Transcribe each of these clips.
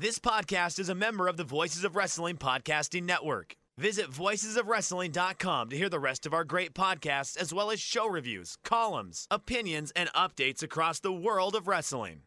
This podcast is a member of the Voices of Wrestling Podcasting Network. Visit voicesofwrestling.com to hear the rest of our great podcasts, as well as show reviews, columns, opinions, and updates across the world of wrestling.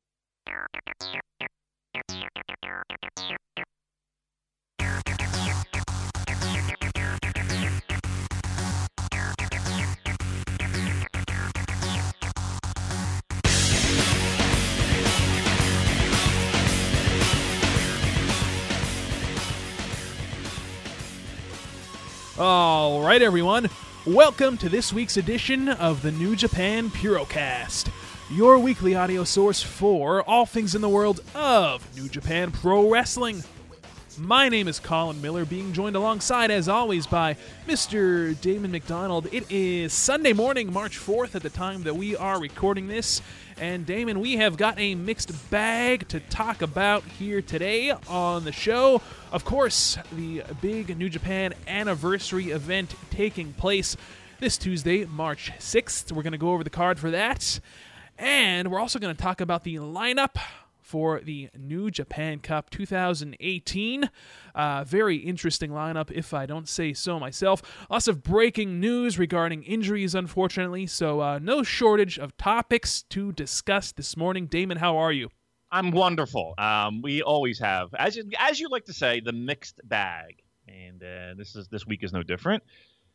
All right, everyone. Welcome to this week's edition of the New Japan Purocast, your weekly audio source for all things in the world of New Japan Pro Wrestling. My name is Colin Miller, being joined alongside, as always, by Mr. Damon McDonald. It is Sunday morning, March 4th, at the time that we are recording this. And Damon, we have got a mixed bag to talk about here today on the show. Of course, the big New Japan anniversary event taking place this Tuesday, March 6th. We're going to go over the card for that. And we're also going to talk about the lineup for the New Japan Cup 2018. Very interesting lineup, if I don't say so myself. Lots of breaking news regarding injuries, unfortunately, so no shortage of topics to discuss this morning. Damon, how are you? I'm wonderful. We always have, as you like to say, the mixed bag, and this week is no different.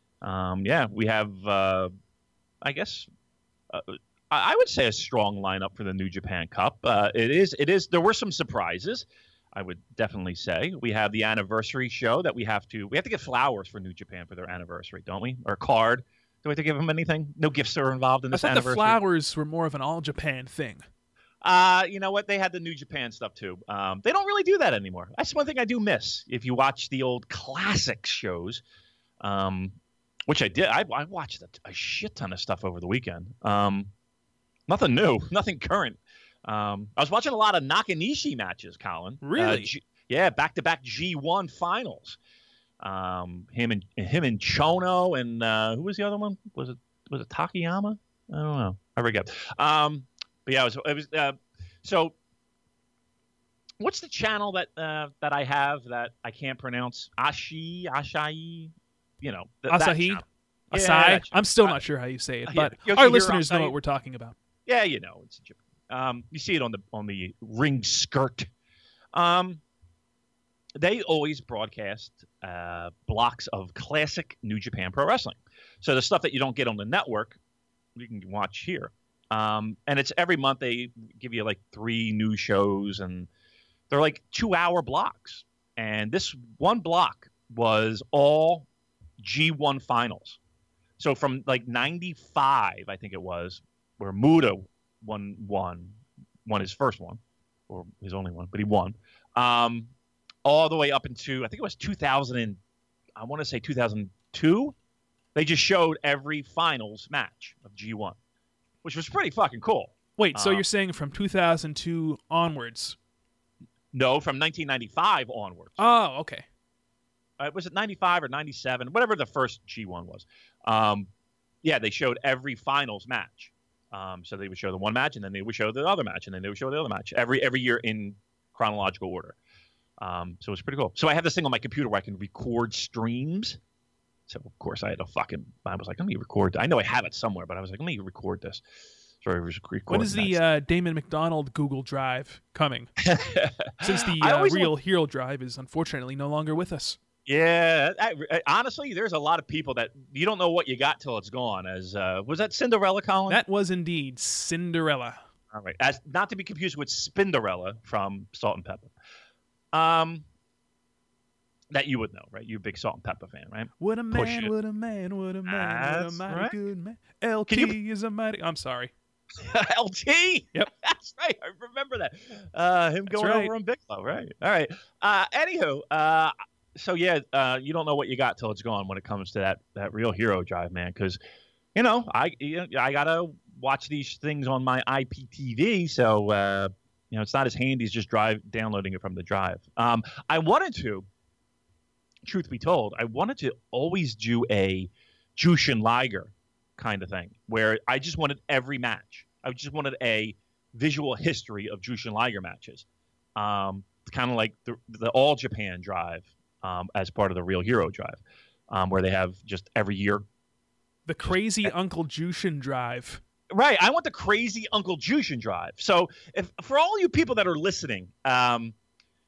We have, I guess. I would say a strong lineup for the New Japan Cup. It is. There were some surprises, I would definitely say. We have the anniversary show that we have to give flowers for New Japan for their anniversary, don't we? Or a card. Do we have to give them anything? No gifts are involved in this anniversary. I thought the flowers were more of an all Japan thing. You know what? They had the New Japan stuff too. They don't really do that anymore. That's one thing I do miss. If you watch the old classic shows, which I did, I watched a shit ton of stuff over the weekend. Nothing new, nothing current. I was watching a lot of Nakanishi matches, Colin. Really? Back-to-back G1 finals. Him and Chono, and who was the other one? Was it Takayama? I don't know. I forget. But yeah, it was. So, what's the channel that I have that I can't pronounce? Asahi. You know, Asahi. That Asai. I'm still not sure how you say it, but our listeners know what we're talking about. Yeah, you know, it's you see it on the ring skirt. They always broadcast blocks of classic New Japan Pro Wrestling. So the stuff that you don't get on the network, you can watch here. And it's every month they give you like 3 new shows, and they're like 2-hour blocks. And this one block was all G1 finals. So from like 95, I think it was, where Muda won his first one, or his only one, but he won, all the way up into, I think it was 2002. They just showed every finals match of G1, which was pretty fucking cool. Wait, so you're saying from 2002 onwards? No, from 1995 onwards. Oh, okay. Was it 95 or 97? Whatever the first G1 was. They showed every finals match. So they would show the one match, and then they would show the other match, and then they would show the other match every year in chronological order. So it was pretty cool. So I have this thing on my computer where I can record streams. So of course I was like, let me record. I know I have it somewhere, but I was like, let me record this. So I record. When is the Damon McDonald Google Drive coming? Since the Real Hero Drive is unfortunately no longer with us. Yeah, honestly, there's a lot of people that you don't know what you got till it's gone. As was that Cinderella, Colin? That was indeed Cinderella. All right, as not to be confused with Spinderella from Salt and Pepper. That you would know, right? You're a big Salt and Pepper fan, right? What a man, what a man, what a man, what a mighty good man. LT is a mighty. I'm sorry. LT. Yep, that's right. I remember that. Him going over on Bigelow, right? All right. Anywho, so yeah, you don't know what you got till it's gone when it comes to that Real Hero Drive, man. Because I gotta watch these things on my IPTV, so it's not as handy as just downloading it from the drive. I wanted to, truth be told, always do a Jushin Liger kind of thing where I just wanted every match. I just wanted a visual history of Jushin Liger matches. Kind kind of like the All Japan Drive as part of the Real Hero Drive, where they have just every year. The crazy Uncle Jushin Drive. Right. I want the crazy Uncle Jushin Drive. So for all you people that are listening, help me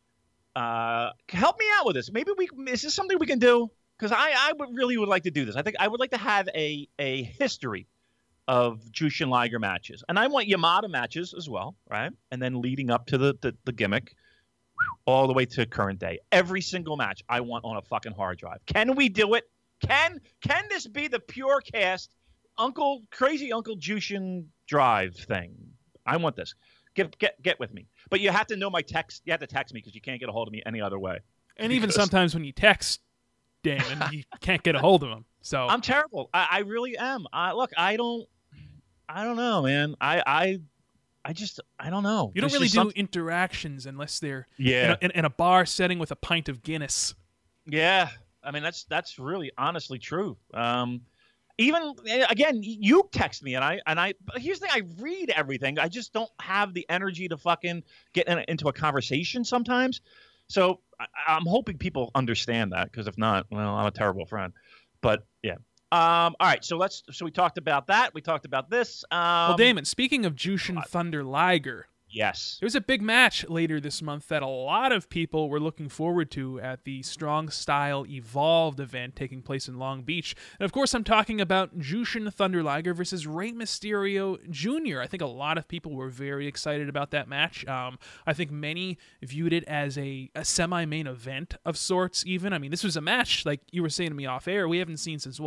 out with this. Maybe is this something we can do? Because I would like to do this. I think I would like to have a history of Jushin Liger matches. And I want Yamada matches as well, right? And then leading up to the gimmick all the way to current day. Every single match I want on a fucking hard drive. Can we do it? Can this be the pure cast crazy Uncle Jushin Drive thing? I want this. Get with me. But you have to know my text. You have to text me because you can't get a hold of me any other way. And even sometimes when you text Damon, you can't get a hold of him. So I'm terrible. I really am. Look, I don't know, man. I don't know. You don't really do interactions unless they're in a bar setting with a pint of Guinness. Yeah. I mean, that's really honestly true. Even again, you text me and I. But here's the thing: I read everything. I just don't have the energy to fucking get into a conversation sometimes. So I'm hoping people understand that, because if not, well, I'm a terrible friend. But yeah. All right. So we talked about that. We talked about this. Well, Damon, speaking of Jushin Thunder Liger. Yes. There's a big match later this month that a lot of people were looking forward to at the Strong Style Evolved event taking place in Long Beach. And of course, I'm talking about Jushin Thunder Liger versus Rey Mysterio Jr. I think a lot of people were very excited about that match. I think many viewed it as a semi-main event of sorts even. I mean, this was a match, like you were saying to me off air, we haven't seen since,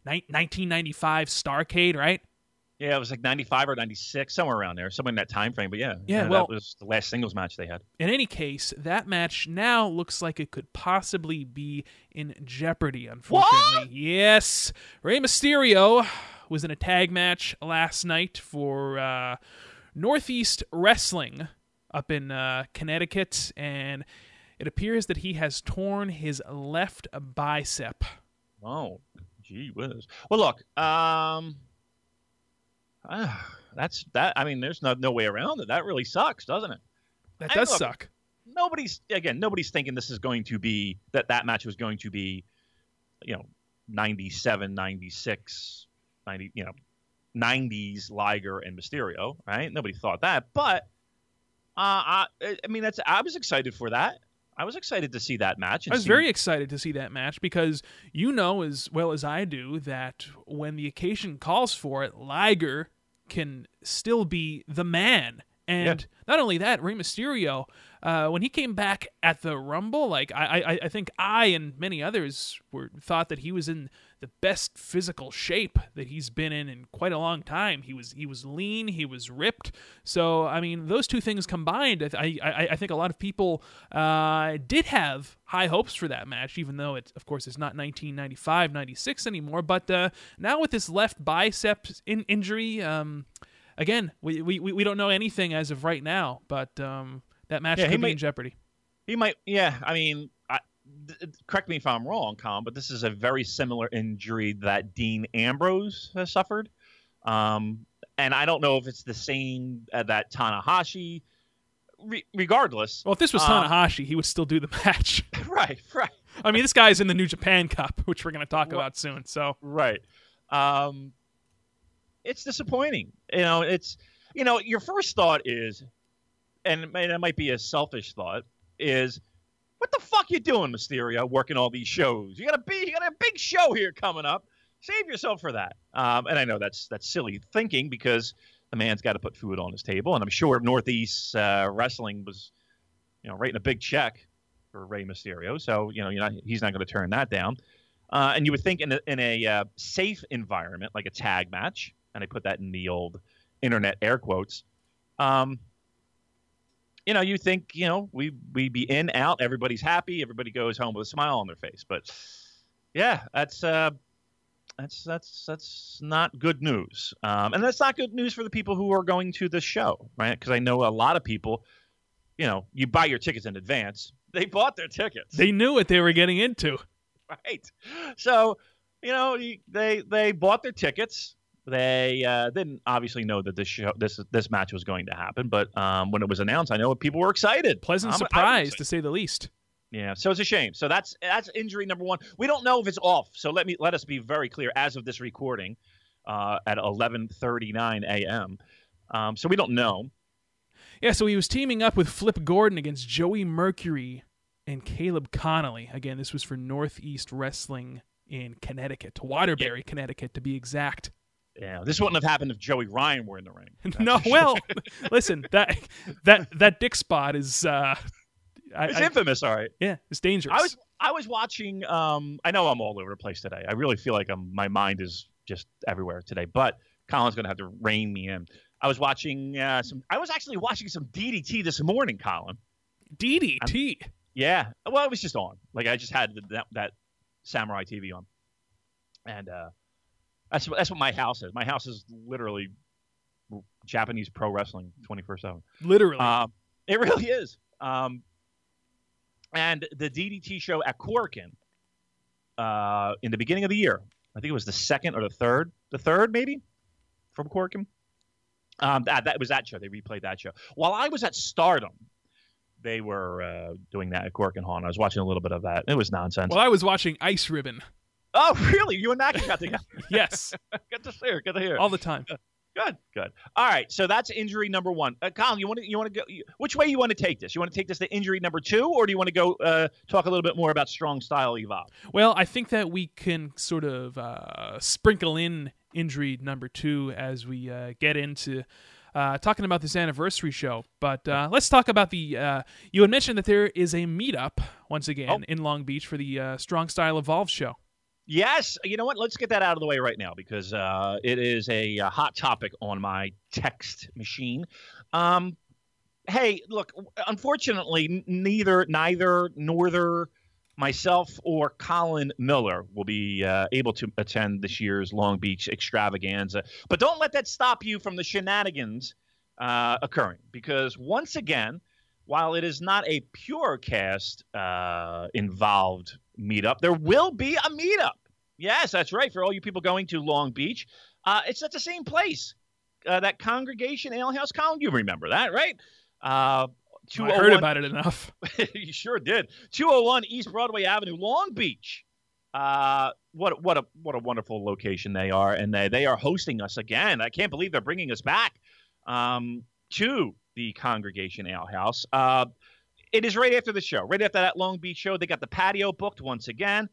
1995 Starrcade, right? Yeah, it was like 95 or 96, somewhere around there, somewhere in that time frame. But yeah, well, that was the last singles match they had. In any case, that match now looks like it could possibly be in jeopardy, unfortunately. What? Yes. Rey Mysterio was in a tag match last night for Northeast Wrestling up in Connecticut, and it appears that he has torn his left bicep. Oh, gee whiz. Well, look, that's that. I mean, there's no way around it. That really sucks, doesn't it? That does suck. Nobody's thinking this is going to be that match was going to be, 97, 96, 90, 90s Liger and Mysterio, right? Nobody thought that, but I mean, I was excited for that. I was excited to see that match. I was very excited to see that match because you know as well as I do that when the occasion calls for it, Liger can still be the man. And not only that, Rey Mysterio, when he came back at the Rumble, like I think I and many others thought that he was in the best physical shape that he's been in quite a long time. He was lean, he was ripped. So I mean, those two things combined, I think a lot of people did have high hopes for that match, even though it, of course, is not 1995, 96 anymore. But now with this left bicep injury. Again, we don't know anything as of right now, but that match could be in jeopardy. He might, yeah. I mean, correct me if I'm wrong, Colin, but this is a very similar injury that Dean Ambrose has suffered. And I don't know if it's the same that Tanahashi. Regardless. Well, if this was Tanahashi, he would still do the match. Right. I mean, this guy's in the New Japan Cup, which we're going to talk about soon. So right. It's disappointing. It's your first thought is, and it might be a selfish thought, is what the fuck you doing, Mysterio, working all these shows? You got a big show here coming up. Save yourself for that. And I know that's silly thinking because the man's got to put food on his table, and I'm sure Northeast Wrestling was, writing a big check for Rey Mysterio, so he's not going to turn that down. And you would think in a safe environment like a tag match. And I put that in the old internet air quotes. You think, we be in, out, everybody's happy, everybody goes home with a smile on their face. But yeah, that's not good news. And that's not good news for the people who are going to the show, right? Because I know a lot of people, you buy your tickets in advance. They bought their tickets. They knew what they were getting into. Right. So, they bought their tickets. They didn't obviously know that this match was going to happen, but when it was announced, I know people were excited. Pleasant surprise, to say the least. Yeah, so it's a shame. So that's injury number one. We don't know if it's off. So let us be very clear. As of this recording, at 11:39 a.m., so we don't know. Yeah, so he was teaming up with Flip Gordon against Joey Mercury and Caleb Connolly. Again, this was for Northeast Wrestling in Connecticut, Waterbury, Connecticut, to be exact. Yeah, this wouldn't have happened if Joey Ryan were in the ring. No, well, listen, that dick spot is it's infamous. All right. Yeah, it's dangerous. I was watching. I know I'm all over the place today. I really feel like my mind is just everywhere today. But Colin's going to have to rein me in. I was watching I was actually watching some DDT this morning, Colin. DDT. Yeah. Well, it was just on. Like I just had that Samurai TV on, and that's what my house is. My house is literally Japanese pro wrestling 24/7. Literally. It really is. And the DDT show at Corkin in the beginning of the year, I think it was the second or the third maybe from Corkin. That was that show. They replayed that show. While I was at Stardom, they were doing that at Corkin Hall. I was watching a little bit of that. It was nonsense. Well, I was watching Ice Ribbon. Oh, really? You and Mac got together? Yes. Good to hear. Good to hear. All the time. Good. All right. So that's injury number one. Colin, you want to go? Which way you want to take this? You want to take this to injury number two, or do you want to go talk a little bit more about Strong Style Evolve? Well, I think that we can sort of sprinkle in injury number two as we get into talking about this anniversary show. But let's talk about the. You had mentioned that there is a meetup once again in Long Beach for the Strong Style Evolve show. Yes. You know what? Let's get that out of the way right now because it is a hot topic on my text machine. Hey, look, unfortunately, neither myself or Colin Miller will be able to attend this year's Long Beach extravaganza. But don't let that stop you from the shenanigans occurring because once again, while it is not a Purecast involved meetup, there will be a meetup. Yes, that's right. For all you people going to Long Beach, it's at the same place. That Congregation Ale House. Colin, you remember that, right? I heard about it enough. You sure did. 201 East Broadway Avenue, Long Beach. What a wonderful location they are, and they are hosting us again. I can't believe they're bringing us back to the Congregation Ale House. It is right after the show, right after that Long Beach show. They got the patio booked once again.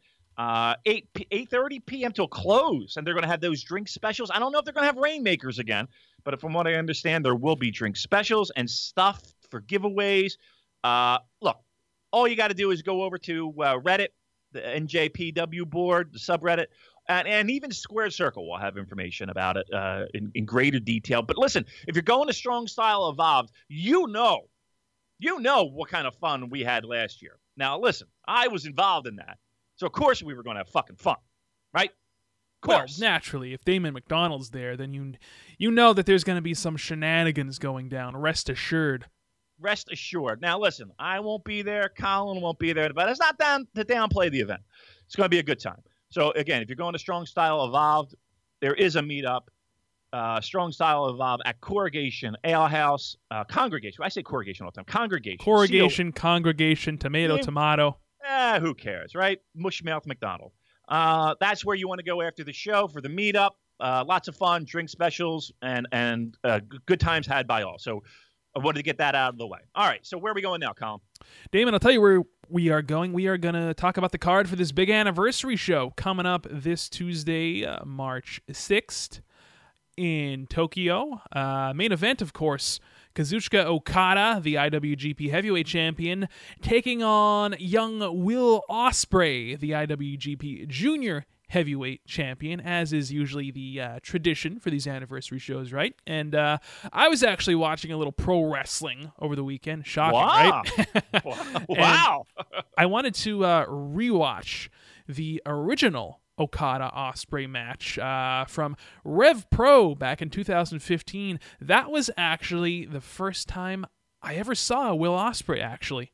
8:30 p.m. till close, and they're going to have those drink specials. I don't know if they're going to have rainmakers again, but from what I understand, there will be drink specials and stuff for giveaways. Look, all you got to do is go over to Reddit, the NJPW board, the subreddit, and even Square Circle will have information about it in greater detail. But listen, if you're going to Strong Style Evolved, you know what kind of fun we had last year. Now, listen, I was involved in that. So, of course, we were going to have fucking fun, right? Of course. Well, naturally, if Damon McDonald's there, then you know that there's going to be some shenanigans going down. Rest assured. Rest assured. Now, listen, I won't be there. Colin won't be there. But it's not down to downplay the event. It's going to be a good time. So, again, if you're going to Strong Style Evolved, there is a meetup. Strong Style Evolved at Corrugation Ale House. Congregation. I say Corrugation all the time. Congregation. Corrugation, Congregation, tomato. Who cares, right? Mushmouth McDonald. That's where you want to go after the show for the meetup. Lots of fun, drink specials, and good times had by all. So I wanted to get that out of the way. All right, so where are we going now, Colin? Damon, I'll tell you where we are going. We are going to talk about the card for this big anniversary show coming up this Tuesday, March 6th in Tokyo. Main event, of course, Kazuchika Okada, the IWGP Heavyweight Champion, taking on young Will Ospreay, the IWGP Junior Heavyweight Champion, as is usually the tradition for these anniversary shows, right? And I was actually watching a little pro wrestling over the weekend. Shocking, right? Wow. I wanted to rewatch the original Okada Ospreay match from Rev Pro back in 2015. That was actually the first time I ever saw Will Ospreay, actually.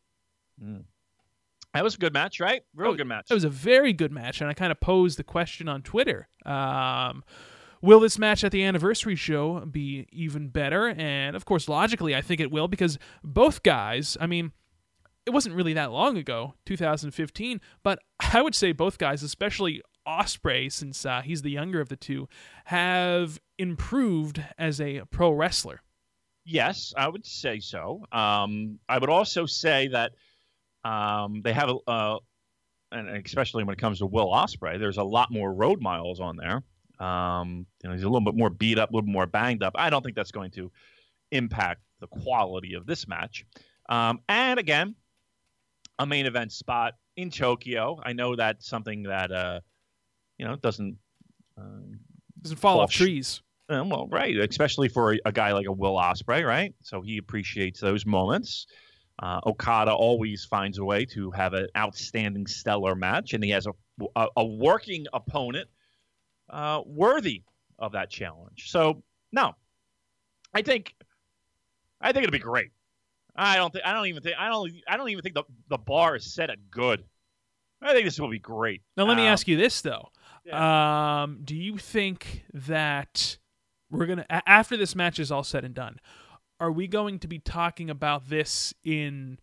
That was a good match, right? Real good match. It was a very good match, and I kind of posed the question on Twitter. Will this match at the anniversary show be even better? And, of course, logically, I think it will, because both guys, I mean, it wasn't really that long ago, 2015, but I would say both guys, especially Ospreay, since he's the younger of the two, have improved as a pro wrestler. Yes, I would say so. I would also say that they have, and especially when it comes to Will Ospreay, there's a lot more road miles on there. He's a little bit more beat up, a little more banged up. I don't think that's going to impact the quality of this match. And again, a main event spot in Tokyo. I know that's something that doesn't fall off trees. Well, right, especially for a guy like a Will Ospreay, right? So he appreciates those moments. Okada always finds a way to have an outstanding, stellar match, and he has a working opponent worthy of that challenge. So, no, I think it'll be great. I don't even think the bar is set at good. I think this will be great. Now, let me ask you this though: yeah. do you think that we're gonna, after this match is all said and done, are we going to be talking about this in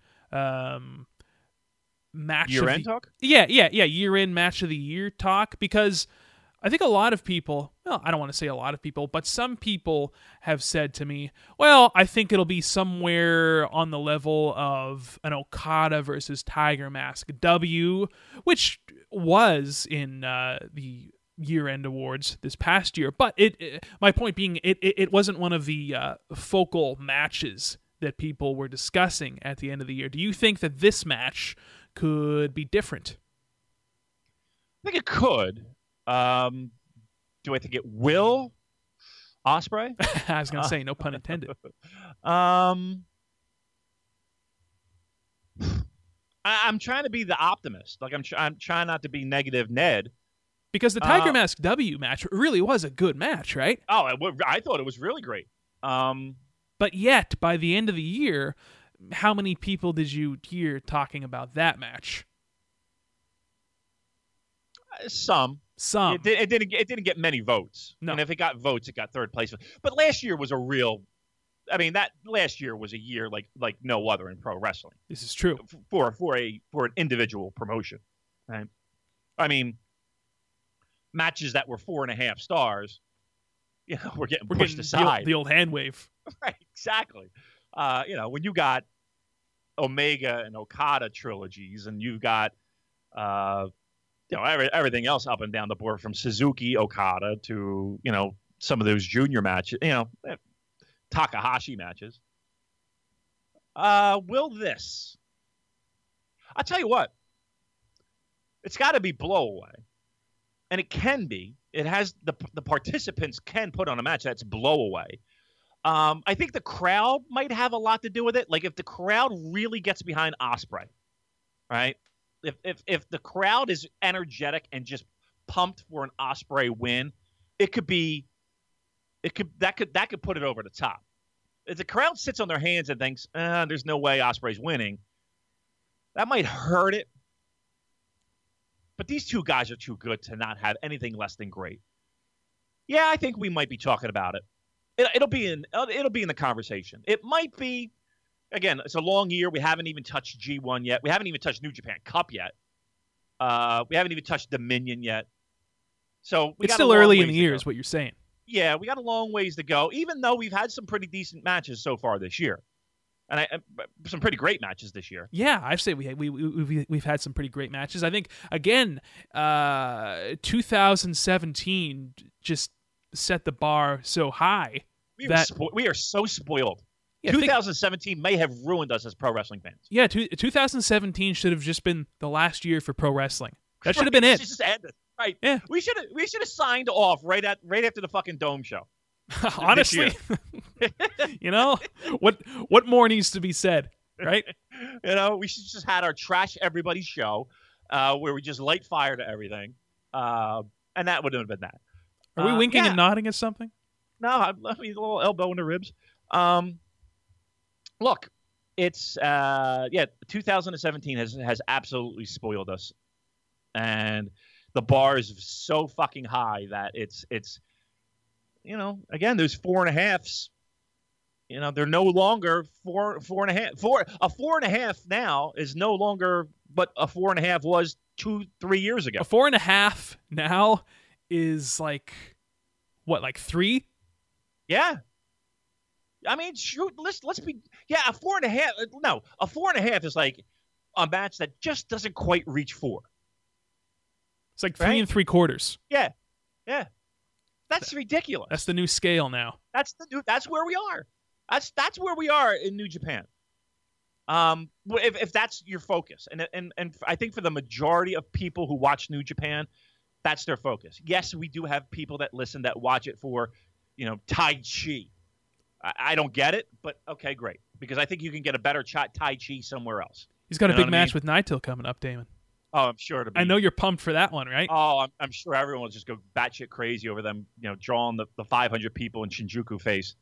match year-end talk? Yeah, year-end match of the year talk? Because I think a lot of people, well, I don't want to say a lot of people, but some people have said to me, well, I think it'll be somewhere on the level of an Okada versus Tiger Mask W, which was in the year-end awards this past year. But my point being, it wasn't one of the focal matches that people were discussing at the end of the year. Do you think that this match could be different? I think it could. Do I think it will? Ospreay? I was going to say, no pun intended. I'm trying to be the optimist. Like I'm trying not to be negative Ned. Because the Tiger Mask W match really was a good match, right? Oh, I thought it was really great. But yet, by the end of the year, how many people did you hear talking about that match? Some. It didn't get many votes. No. And if it got votes, it got third place. But last year was a real. I mean, that last year was a year like no other in pro wrestling. This is true for an individual promotion. Right? I mean, matches that were 4.5 stars, we're getting pushed aside. The old hand wave. Right, exactly. When you got Omega and Okada trilogies, and you've got everything else up and down the board from Suzuki Okada to some of those junior matches, Takahashi matches. Will this? I'll tell you what. It's got to be blow-away. And it can be. It has the participants can put on a match that's blow-away. I think the crowd might have a lot to do with it. Like if the crowd really gets behind Ospreay, right? If the crowd is energetic and just pumped for an Ospreay win, that could put it over the top. If the crowd sits on their hands and thinks, there's no way Ospreay's winning, that might hurt it. But these two guys are too good to not have anything less than great. Yeah, I think we might be talking about it. It'll be in the conversation. It might be. Again, it's a long year. We haven't even touched G1 yet. We haven't even touched New Japan Cup yet. We haven't even touched Dominion yet. So it's still early in the year, is what you're saying. Yeah, we got a long ways to go. Even though we've had some pretty decent matches so far this year, and some pretty great matches this year. Yeah, I'd say we've had some pretty great matches. I think again, 2017 just set the bar so high we are so spoiled. Yeah, 2017 may have ruined us as pro wrestling fans. Yeah, 2017 should have just been the last year for pro wrestling. That should have been it. Just ended. Right. Yeah. We should have signed off right after the fucking Dome show. Honestly, what more needs to be said, right? We should just had our trash everybody show, where we just light fire to everything, and that would have been that. Are we winking and nodding at something? No, I mean a little elbow in the ribs. Look, it's 2017 has absolutely spoiled us, and the bar is so fucking high that it's again, those 4.5s, they're no longer four and a half. A 4.5 now is no longer what a 4.5 was 2-3 years ago. A 4.5 now is like what, like 3? Yeah. I mean, shoot, let's be. Yeah, a 4.5. No, a 4.5 is like a match that just doesn't quite reach 4. It's like 3 3/4. Yeah. That's ridiculous. That's the new scale now. That's where we are. That's where we are in New Japan. If that's your focus, and I think for the majority of people who watch New Japan, that's their focus. Yes, we do have people that listen that watch it for, Tai Chi. I don't get it, but okay, great, because I think you can get a better Tai Chi somewhere else. He's got a big match with Naito coming up, Damon. Oh, I'm sure it'll be. I know you're pumped for that one, right? Oh, I'm sure everyone will just go batshit crazy over them, drawing the 500 people in Shinjuku face.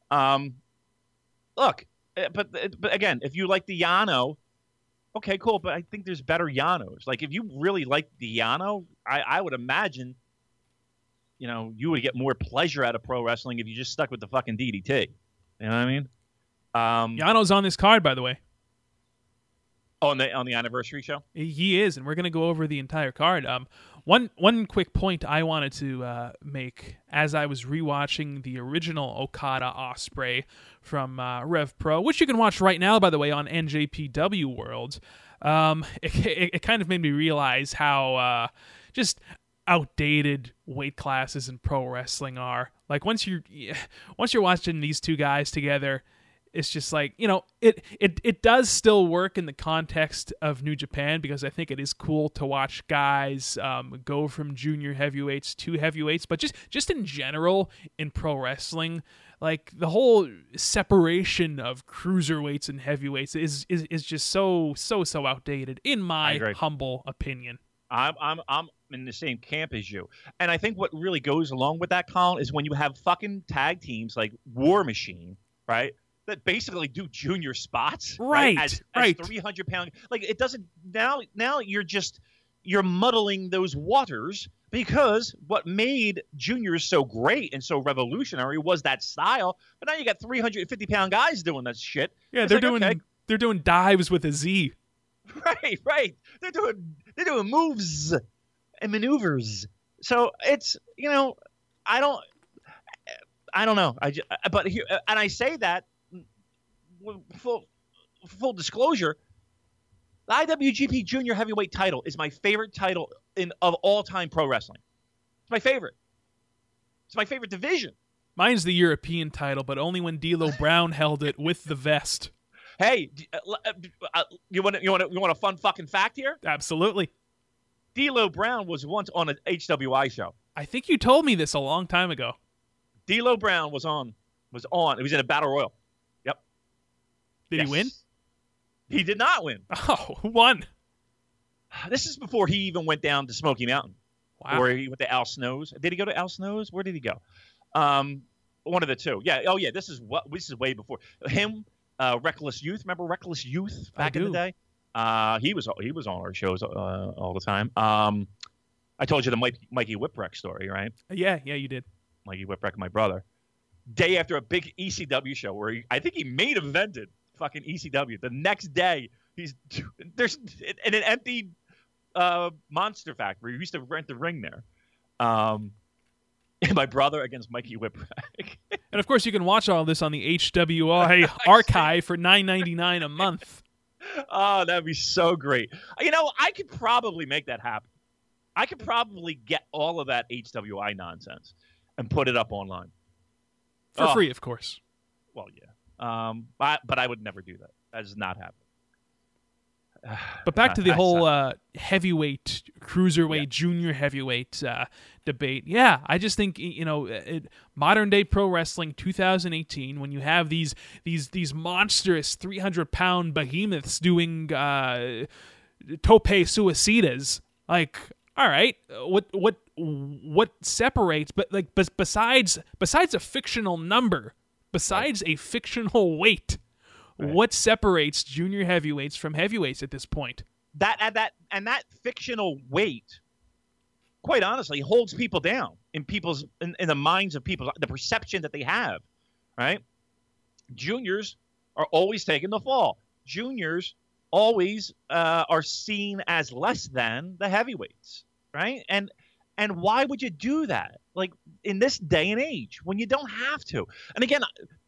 Look, but again, if you like the Yano, okay, cool. But I think there's better Yanos. Like, if you really like the Yano, I would imagine, you would get more pleasure out of pro wrestling if you just stuck with the fucking DDT. You know what I mean? Yano's on this card, by the way. On the anniversary show? He is, and we're going to go over the entire card. One quick point I wanted to make as I was rewatching the original Okada Ospreay from Rev Pro, which you can watch right now, by the way, on NJPW World. It kind of made me realize how just outdated weight classes in pro wrestling are. Like, once you're watching these two guys together, it's just like, it does still work in the context of New Japan, because I think it is cool to watch guys go from junior heavyweights to heavyweights. But just in general in pro wrestling, like, the whole separation of cruiserweights and heavyweights is just so outdated, in my humble opinion. I'm in the same camp as you. And I think what really goes along with that, Colin, is when you have fucking tag teams like War Machine, right? That basically do junior spots, right? As 300-pound, like, it doesn't now. You're muddling those waters, because what made juniors so great and so revolutionary was that style. But now you got 350-pound guys doing that shit. Yeah, they're doing dives with a Z. Right. They're doing moves and maneuvers. So it's I don't know. But here, and I say that. Full disclosure, the IWGP Junior Heavyweight title is my favorite title of all-time pro wrestling. It's my favorite. It's my favorite division. Mine's the European title, but only when D'Lo Brown held it with the vest. Hey, you want a fun fucking fact here? Absolutely. D'Lo Brown was once on an HWI show. I think you told me this a long time ago. D'Lo Brown was on. It was in a battle royal. Did he win? He did not win. Oh, who won? This is before he even went down to Smoky Mountain. Wow. Or he went to Al Snow's. Did he go to Al Snow's? Where did he go? One of the two. Yeah. Oh, yeah. This is way before him. Reckless Youth. Remember Reckless Youth back in the day? He was on our shows all the time. I told you the Mikey Whipwreck story, right? Yeah, you did. Mikey Whipwreck, my brother. Day after a big ECW show where I think he main evented fucking ECW. The next day, there's in an empty Monster Factory. We used to rent the ring there. And my brother against Mikey Whipwreck. And of course, you can watch all this on the HWI archive for $9.99 a month. Oh, that'd be so great. I could probably make that happen. I could probably get all of that HWI nonsense and put it up online. For free, of course. Well, yeah. But I would never do that. That does not happen. But back to the whole heavyweight, cruiserweight, junior heavyweight debate. Yeah, I just think, modern day pro wrestling 2018, when you have these monstrous 300-pound behemoths doing tope suicidas, like, all right, what separates? But like, besides a fictional number, besides a fictional weight, what separates junior heavyweights from heavyweights at this point? That fictional weight, quite honestly, holds people down in the minds of people, the perception that they have, right? Juniors are always taking the fall. Juniors always are seen as less than the heavyweights, right? And why would you do that? Like in this day and age when you don't have to. And again,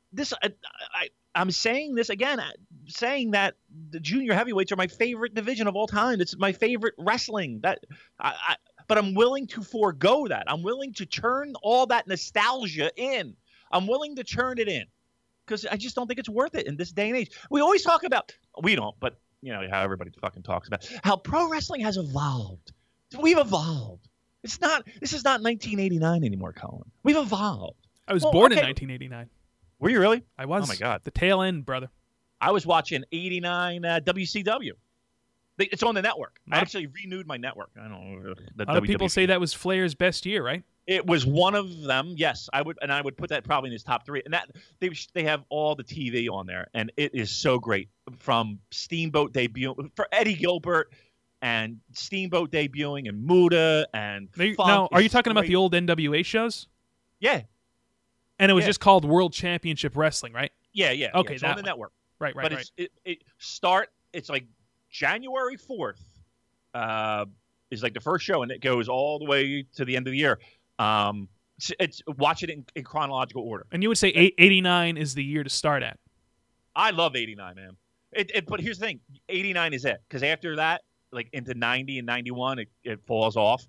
I'm saying this again, saying that the junior heavyweights are my favorite division of all time. It's my favorite wrestling. But I'm willing to forego that. I'm willing to turn all that nostalgia in. I'm willing to turn it in because I just don't think it's worth it in this day and age. We always talk about, we don't, but you know how everybody fucking talks about how pro wrestling has evolved. We've evolved. This is not 1989 anymore, Colin. We've evolved. I was born in 1989. Were you really? I was. Oh my God. The tail end, brother. I was watching 89 WCW. It's on the network. I actually renewed my network. I don't know. A lot of people say that was Flair's best year, right? It was one of them. Yes, I would put that probably in his top 3. And that they have all the TV on there, and it is so great. From Steamboat debut for Eddie Gilbert and Steamboat debuting and Muda and now, are you talking about the old NWA shows? Yeah. And it was just called World Championship Wrestling, right? Yeah. Okay, it's on the network. Right. But it's like January 4th is like the first show, and it goes all the way to the end of the year. It's watch it in chronological order. And you would say 89 is the year to start at. I love 89, man. But here's the thing. 89 is it. Because after that, like into 90 and 91, it falls off.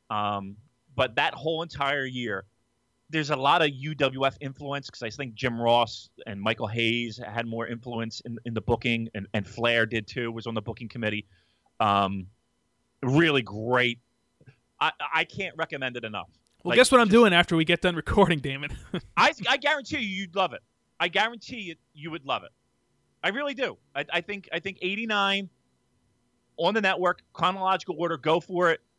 But that whole entire year, there's a lot of UWF influence because I think Jim Ross and Michael Hayes had more influence in the booking, and Flair did too, was on the booking committee. Really great. I can't recommend it enough. Well, guess what I'm doing after we get done recording, Damon? I guarantee you'd love it. I guarantee you would love it. I really do. I think 89 on the network, chronological order, go for it.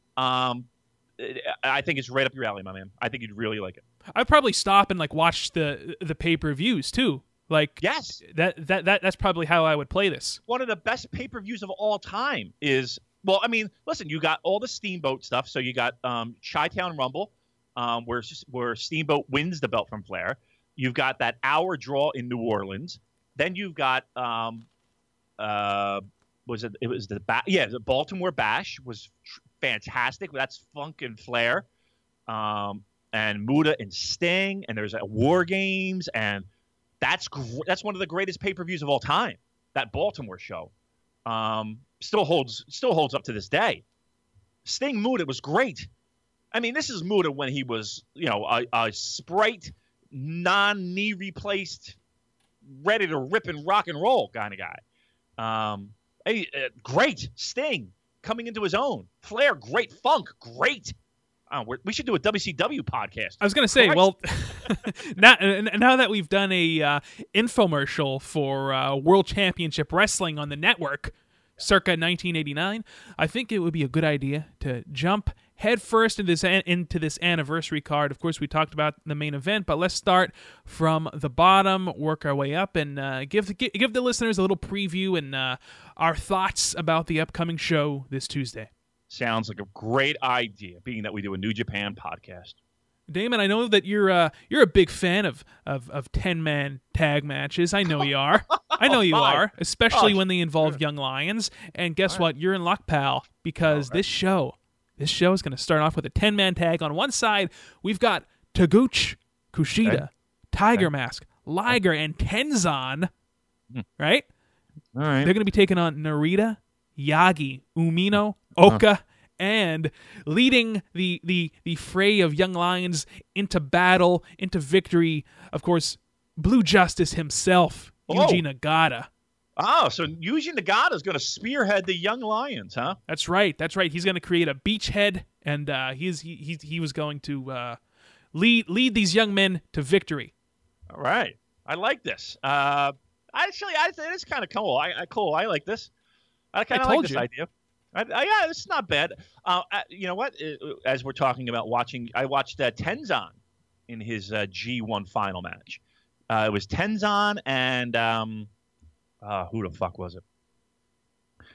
I think it's right up your alley, my man. I think you'd really like it. I'd probably stop and like watch the pay-per-views too. Like yes, that's probably how I would play this. One of the best pay-per-views of all time is, well, I mean, listen, you got all the Steamboat stuff. So you got Chi-Town Rumble, where Steamboat wins the belt from Flair. You've got that hour draw in New Orleans. Then you've got the Baltimore Bash was fantastic. That's Funk and Flair, and Muda and Sting, and there's War Games, and that's one of the greatest pay-per-views of all time. That Baltimore show still holds up to this day. Sting Muda was great. I mean, this is Muda when he was, a Sprite, non-knee replaced, ready to rip and rock and roll kind of guy. Great. Sting coming into his own. Flair, great. Funk, great. We should do a WCW podcast. I was going to say, well, now that we've done a infomercial for World Championship Wrestling on the network, circa 1989, I think it would be a good idea to jump headfirst into this anniversary card. Of course, we talked about the main event, but let's start from the bottom, work our way up, and give the listeners a little preview and our thoughts about the upcoming show this Tuesday. Sounds like a great idea, being that we do a New Japan podcast. Damon, I know that you're a big fan of 10-man tag matches. I know you are. I know you are, especially when they involve young lions. And guess what? You're in luck, pal, because this show is going to start off with a 10-man tag. On one side, we've got Taguchi, Kushida, Tiger Mask, Liger, and Tenzan. Right? All right. They're going to be taking on Narita, Yagi, Umino, Oka, and leading the fray of young lions into battle, into victory. Of course, Blue Justice himself, Yuji Nagata. Oh, so Yuji Nagata is going to spearhead the young lions, huh? That's right. He's going to create a beachhead, and he was going to lead these young men to victory. All right, I like this. Actually, I think it's kind of cool. I like this. I kind of like this idea. Yeah, this is not bad. You know what? As we're talking about watching, I watched Tenzan in his G1 final match. It was Tenzan and who the fuck was it?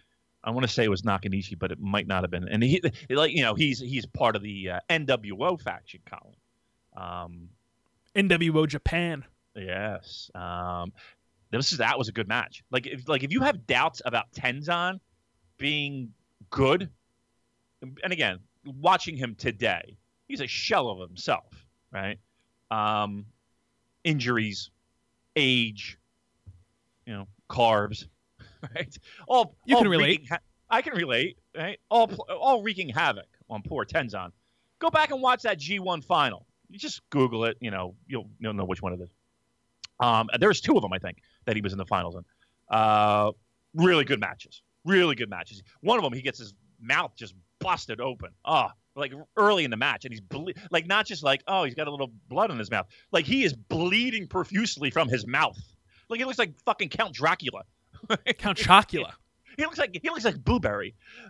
I want to say it was Nakanishi, but it might not have been. And he's part of the NWO faction, Colin. NWO Japan. Yes. That was a good match. Like if you have doubts about Tenzan being good, and again, watching him today, he's a shell of himself, right? Injuries, age, carbs, right? You can relate. I can relate, right? All wreaking havoc on poor Tenzan. Go back and watch that G1 final. You just Google it. You'll know which one it is. There's 2 of them, I think, that he was in the finals in. Really good matches. Really good matches. One of them, he gets his mouth just busted open. Like early in the match, and he's not just like, he's got a little blood in his mouth. Like he is bleeding profusely from his mouth. Like he looks like fucking Count Dracula. Count Chocula. He looks like Blueberry.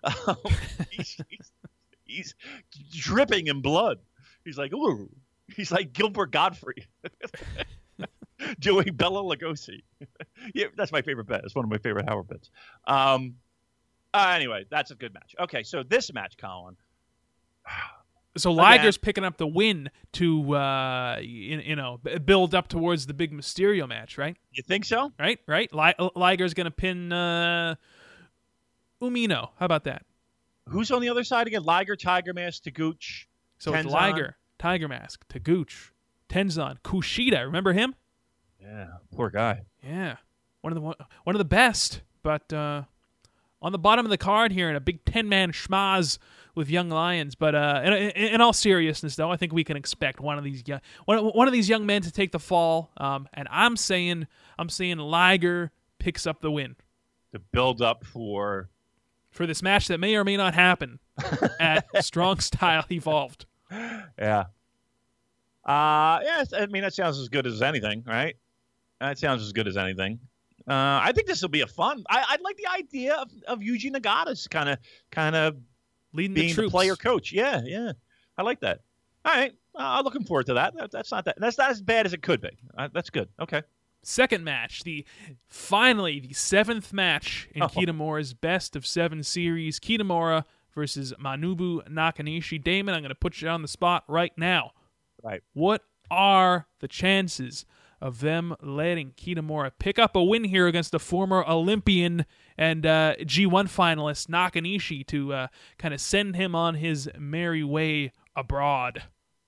He's dripping in blood. He's like, ooh. He's like Gilbert Godfrey. Doing Bela Lugosi. Yeah, that's my favorite bet. It's one of my favorite Howard bets. Anyway, that's a good match. Okay, so this match, Colin. So Liger's picking up the win to, build up towards the big Mysterio match, right? You think so? Right. Liger's going to pin Umino. How about that? Who's on the other side again? Liger, Tiger Mask, Taguchi. So Tenzan. it's Liger, Tiger Mask, Taguchi, Tenzan, Kushida. Remember him? Yeah, poor guy. Yeah, one of the best. But on the bottom of the card here in a big 10-man schmaz with Young Lions. But in all seriousness, though, I think we can expect one of these young men to take the fall. And I'm saying Liger picks up the win. To build up for this match that may or may not happen at Strong Style Evolved. Yeah. Yes, I mean, that sounds as good as anything, right? That sounds as good as anything. I think this will be a fun. I'd like the idea of Yuji Nagata's kind of leading being the troops. The player coach. Yeah. I like that. All right. I'm looking forward to that. That's not as bad as it could be. That's good. Okay. Second match, finally the 7th match in Kitamura's best of 7 series. Kitamura versus Manabu Nakanishi. Damon, I'm going to put you on the spot right now. Right. What are the chances of them letting Kitamura pick up a win here against the former Olympian and G1 finalist Nakanishi to kind of send him on his merry way abroad?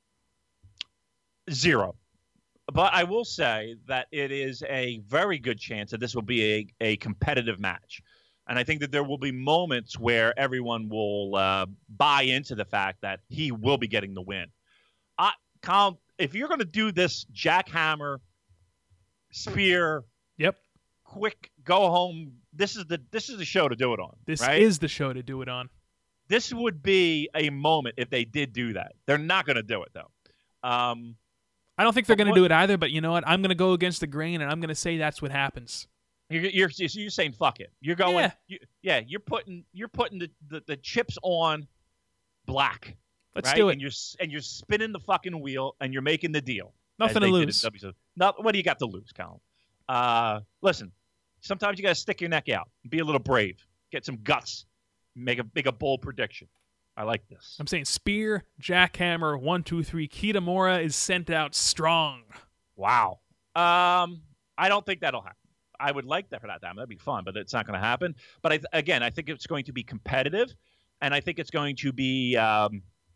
0. But I will say that it is a very good chance that this will be a competitive match. And I think that there will be moments where everyone will buy into the fact that he will be getting the win. Colin, if you're going to do this jackhammer, spear, quick go home, this is the show to do it on. This right? is the show to do it on. This would be a moment if they did do that. They're not going to do it though. I don't think they're going to do it either, but you know what? I'm going to go against the grain, and I'm going to say that's what happens. You're saying fuck it. You're going. Yeah. You're putting the chips on black. Let's do it. And you're spinning the fucking wheel, and you're making the deal. Nothing to lose. What do you got to lose, Colin? Listen. Sometimes you got to stick your neck out, be a little brave, get some guts, make a bold prediction. I like this. I'm saying spear, jackhammer, 1, 2, 3. Kitamura is sent out strong. Wow. I don't think that'll happen. I would like that for that time. That'd be fun, but it's not going to happen. But I think it's going to be competitive, and I think it's going to be. There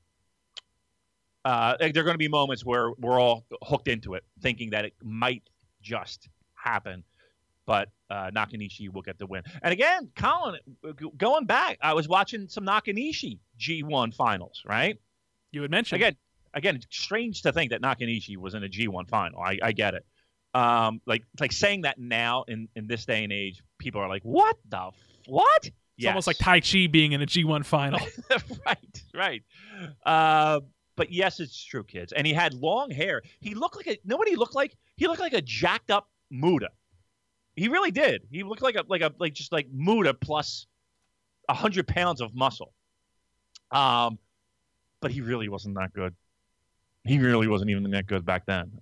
are going to be moments where we're all hooked into it, thinking that it might just happen. But Nakanishi will get the win. And again, Colin, going back, I was watching some Nakanishi G1 finals, right? You had mentioned. Again, it's strange to think that Nakanishi was in a G1 final. I get it. Like saying that now in this day and age, people are like, what the what? It's almost like Tai Chi being in a G1 final. Right. But yes, it's true, kids. And he had long hair. He looked like he looked like a jacked up Muda. He really did. He looked like just like Muda plus 100 pounds of muscle. But he really wasn't that good. He really wasn't even that good back then.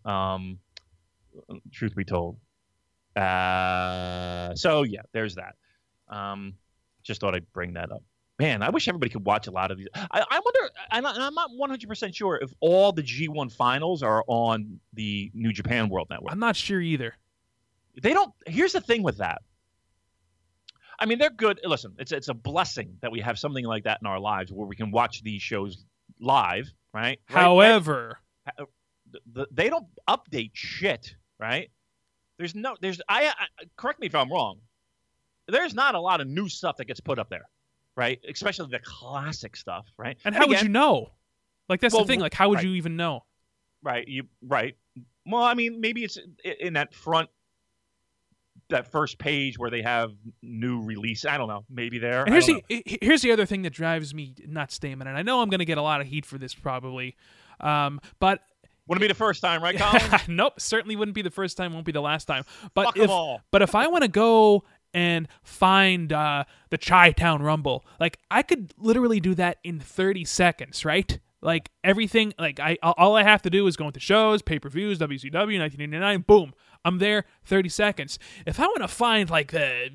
Truth be told. So yeah, there's that. just thought I'd bring that up. Man, I wish everybody could watch a lot of these. I wonder, and I'm not 100% sure if all the G1 finals are on the New Japan World Network. I'm not sure either. They don't. Here's the thing with that. I mean, they're good. Listen, it's a blessing that we have something like that in our lives where we can watch these shows live, right? However, they don't update shit, right? I correct me if I'm wrong. There's not a lot of new stuff that gets put up there, right? Especially the classic stuff, right? And how would you know? Like, that's the thing. Like, how would right. you even know? Right. Right. Well, I mean, maybe it's in that first page where they have new release. I don't know. Maybe there. And here's the other thing that drives me nuts, Damon. And I know I'm going to get a lot of heat for this probably, but wouldn't be the first time, right, Colin? Nope, certainly wouldn't be the first time. Won't be the last time. But Fuck them all. But if I want to go and find the Chi-Town Rumble, like, I could literally do that in 30 seconds, right? Like, everything, like, all I have to do is go into shows, pay-per-views, WCW, 1989, boom, I'm there, 30 seconds. If I want to find, like, the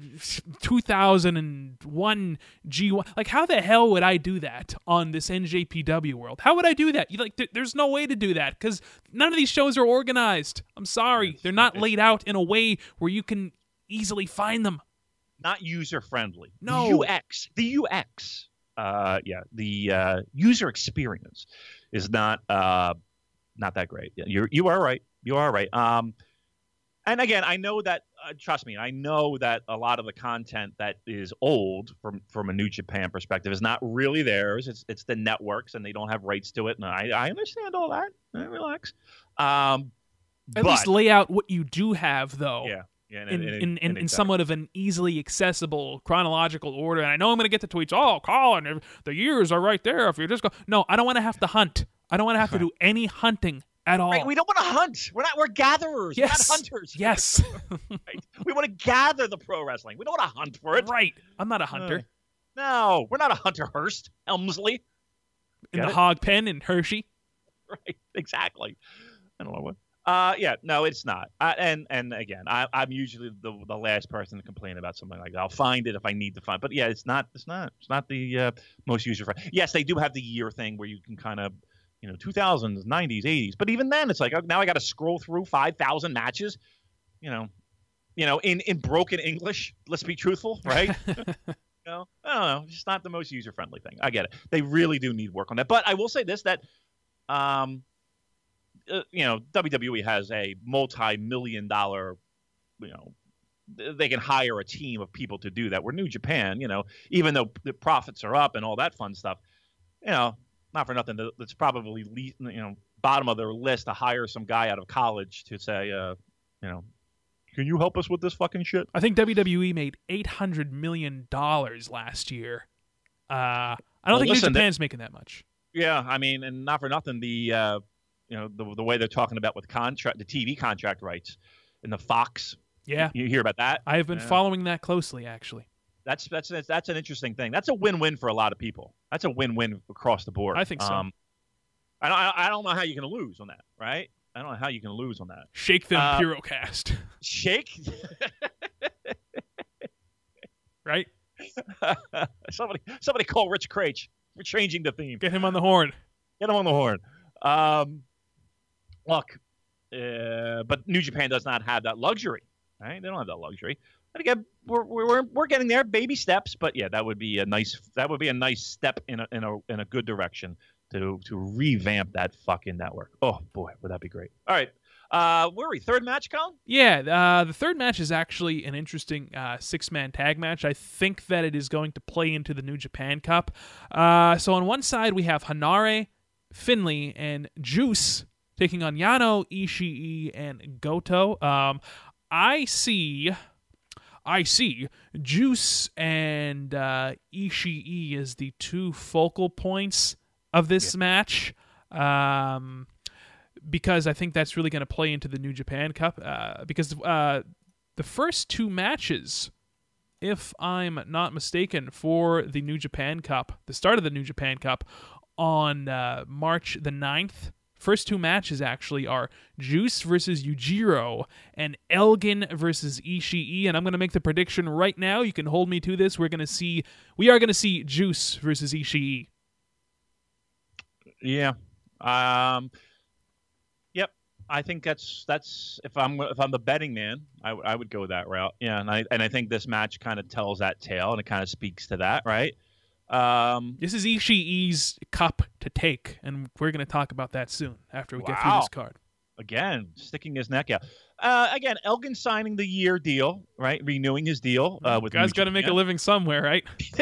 2001 G1, like, how the hell would I do that on this NJPW world? How would I do that? There's no way to do that, because none of these shows are organized. I'm sorry. They're not laid out in a way where you can easily find them. Not user-friendly. No. The UX. The user experience is not that great. You are right. You are right. And again, I know that. Trust me, I know that a lot of the content that is old from a New Japan perspective is not really theirs. It's the networks, and they don't have rights to it. And I understand all that. Relax. At least lay out what you do have, though. Yeah. In somewhat of an easily accessible chronological order. And I know I'm going to get the tweets, oh, Colin, the years are right there if you just go. No, I don't want to have to hunt. I don't want to have to do any hunting at all. Right, we don't want to hunt. We're gatherers. Yes. We're not hunters. Yes. Right. We want to gather the pro wrestling. We don't want to hunt for it. Right. I'm not a hunter. No, we're not a Hunter Hearst, Helmsley. In the hog pen in Hershey. Right, exactly. I don't know what. No, it's not. And again, I'm usually the last person to complain about something like that. I'll find it if I need to find. But yeah, it's not the most user friendly. Yes, they do have the year thing where you can kind of, 2000s, 90s, 80s. But even then, it's like now I got to scroll through 5,000 matches. In broken English. Let's be truthful, right? I don't know. It's just not the most user friendly thing. I get it. They really do need work on that. But I will say this that. WWE has a multi-million-dollar, they can hire a team of people to do that. Where New Japan, even though the profits are up and all that fun stuff, not for nothing, it's probably bottom of their list to hire some guy out of college to say, can you help us with this fucking shit? I think WWE made $800 million last year. I don't think New Japan's making that much. Yeah, I mean, and not for nothing, the way they're talking about with the TV contract rights and the Fox. Yeah, you hear about that? I have been following that closely, actually. That's an interesting thing. That's a win-win for a lot of people. That's a win-win across the board. I think so. I don't know how you can lose on that, right? I don't know how you can lose on that. Shake them, Purocast. Shake? Right? Somebody call Rich Craich. We're changing the theme. Get him on the horn. Get him on the horn. Look, but New Japan does not have that luxury, right? They don't have that luxury. And again, we're getting there, baby steps. But yeah, that would be a nice step in a good direction to revamp that fucking network. Oh boy, would that be great? All right, where are we? Third match, Colin? Yeah, the third match is actually an interesting 6-man tag match. I think that it is going to play into the New Japan Cup. So on one side we have Hanare, Finley, and Juice taking on Yano, Ishii, and Goto. I see Juice and Ishii as the two focal points of this match, because I think that's really going to play into the New Japan Cup. Because the first two matches, if I'm not mistaken, for the New Japan Cup, the start of the New Japan Cup, on March the 9th first two matches actually are Juice versus Yujiro and Elgin versus Ishii. And I'm going to make the prediction right now. You can hold me to this. We are going to see Juice versus Ishii. Yeah. Yep. I think that's if I'm the betting man, I would go that route. Yeah, and I think this match kind of tells that tale, and it kind of speaks to that, right? This is Ishii's cup to take, and we're going to talk about that soon after we get through this card. Again, sticking his neck out. Again, Elgin signing the year deal, right? Renewing his deal with Guy's got to make a living somewhere, right?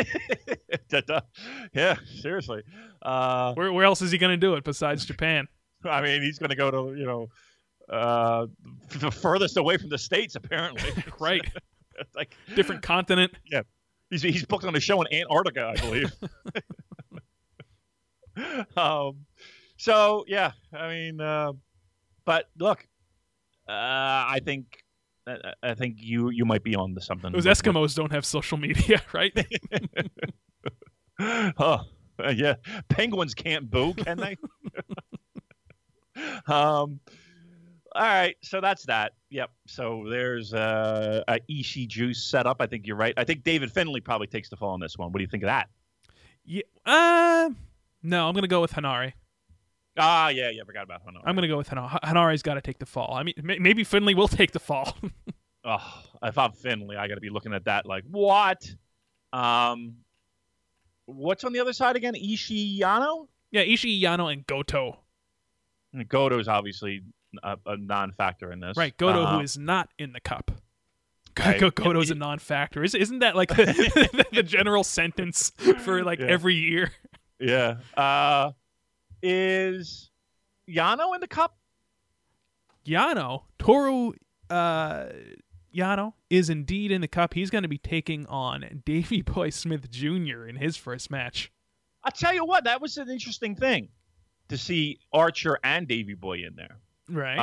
Yeah, seriously. Where else is he going to do it besides Japan? I mean, he's going to go to the furthest away from the States, apparently. Right. Like different continent. Yeah. He's booked on a show in Antarctica, I believe. So yeah, I mean, but look, I think you might be on to something. Those Eskimos don't have social media, right? Oh yeah, penguins can't boo, can they? All right, so that's that. Yep. So there's a Ishii Juice setup. I think you're right. I think David Finlay probably takes the fall on this one. What do you think of that? Yeah. No, I'm gonna go with Hanare. Yeah, I forgot about Hanare. I'm gonna go with Hanare. Hanare's got to take the fall. I mean, maybe Finlay will take the fall. Oh, if I'm Finlay, I got to be looking at that like what? What's on the other side again? Ishii Yano? Yeah, Ishii Yano and Goto. And Goto's obviously a non-factor in this. Right, Goto, who is not in the cup. Goto's a non-factor. Isn't that like the general sentence for like every year? Yeah. Is Yano in the cup? Toru Yano is indeed in the cup. He's going to be taking on Davey Boy Smith Jr. in his first match. I'll tell you what, that was an interesting thing to see Archer and Davey Boy in there. Right.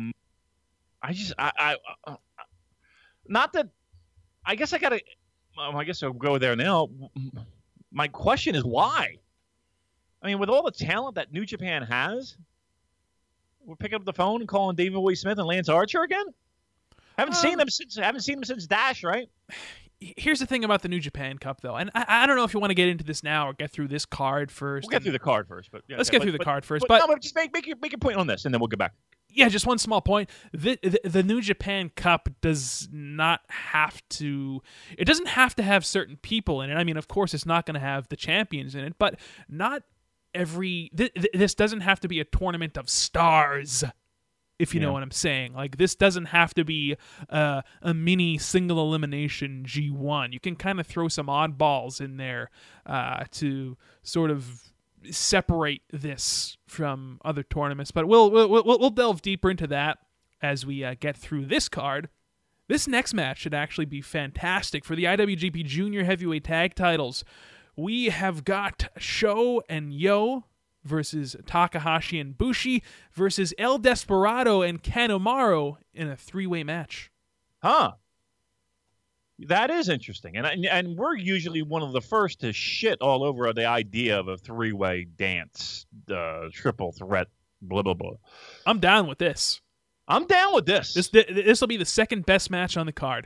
I not that. I guess I gotta. I guess I'll go there now. My question is why? I mean, with all the talent that New Japan has, we're picking up the phone and calling Davey Boy Smith and Lance Archer again. Haven't seen them since Dash, right? Here's the thing about the New Japan Cup, though, and I don't know if you want to get into this now or get through this card first. We'll get through the card first, but let's get through the card first. But no, just make your point on this, and then we'll get back. Yeah, just one small point. The New Japan Cup does not have to. It doesn't have to have certain people in it. I mean, of course, it's not going to have the champions in it, but not every. This doesn't have to be a tournament of stars. If you know what I'm saying. Like, this doesn't have to be a mini single elimination G1. You can kind of throw some oddballs in there to sort of separate this from other tournaments. But we'll delve deeper into that as we get through this card. This next match should actually be fantastic for the IWGP Junior Heavyweight Tag Titles. We have got Sho and Yo versus Takahashi and Bushi versus El Desperado and Kanemaru in a three-way match. Huh. That is interesting. And we're usually one of the first to shit all over the idea of a three-way dance, triple threat, blah, blah, blah. I'm down with this. I'm down with this. This will be the second best match on the card.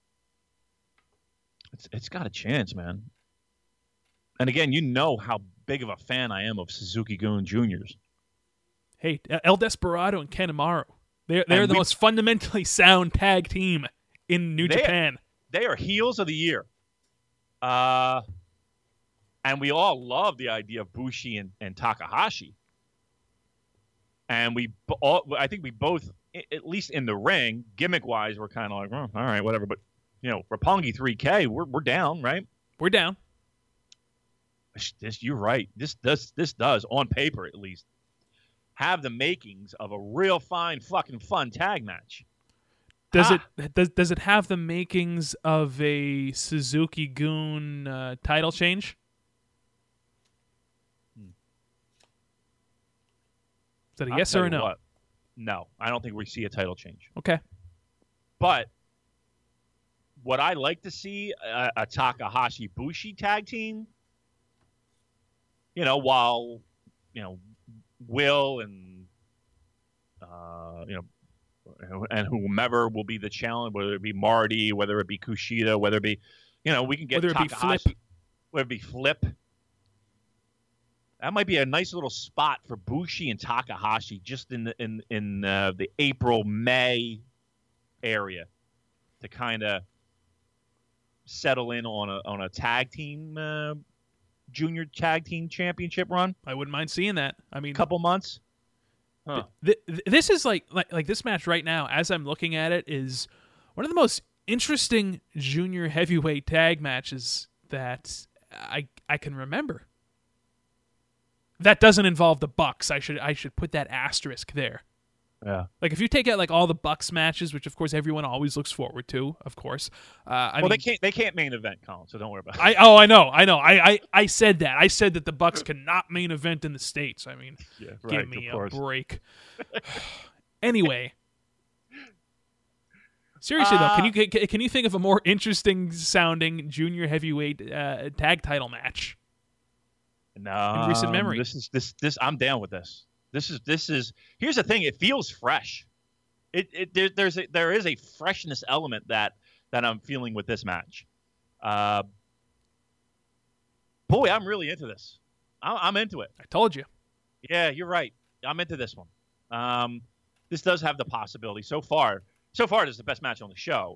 It's got a chance, man. And again, you know how big of a fan I am of Suzuki-gun Juniors. Hey, El Desperado and Kanemaru. They're the most fundamentally sound tag team in New Japan. They are heels of the year. And we all love the idea of Bushi and Takahashi. And I think we both, at least in the ring, gimmick-wise, we're kind of like, all right, whatever. But, Roppongi 3K, we're down, right? We're down. You're right. This does, on paper at least, have the makings of a real fine fucking fun tag match. Does it have the makings of a Suzuki-gun title change? Is that a yes or a no? No, I don't think we see a title change. Okay. But what I like to see a Takahashi Bushi tag team. While Will and and whomever will be the challenge, whether it be Marty, whether it be Kushida, whether it be, we can get Whether it be Takahashi, Flip. whether it be Flip. That might be a nice little spot for Bushi and Takahashi, just in the April May area, to kind of settle in on a tag team junior tag team championship run. I wouldn't mind seeing that. I mean, Couple months. Huh. This is like this match right now, as I'm looking at it, is one of the most interesting junior heavyweight tag matches that I can remember. That doesn't involve the Bucks. I should put that asterisk there. Yeah. Like if you take out like all the Bucks matches, which of course everyone always looks forward to, of course. I mean, they can't main event, Colin, so don't worry about it. I know. I said that. I said that the Bucks cannot main event in the States. I mean, give me a break. Anyway. Seriously though, can you think of a more interesting sounding junior heavyweight tag title match? No. In recent memory. This I'm down with this. This is here's the thing, it feels fresh. There is a freshness element that I'm feeling with this match. Boy, I'm really into this. I'm into it. I told you. Yeah, you're right. I'm into this one. This does have the possibility. So far, this is the best match on the show.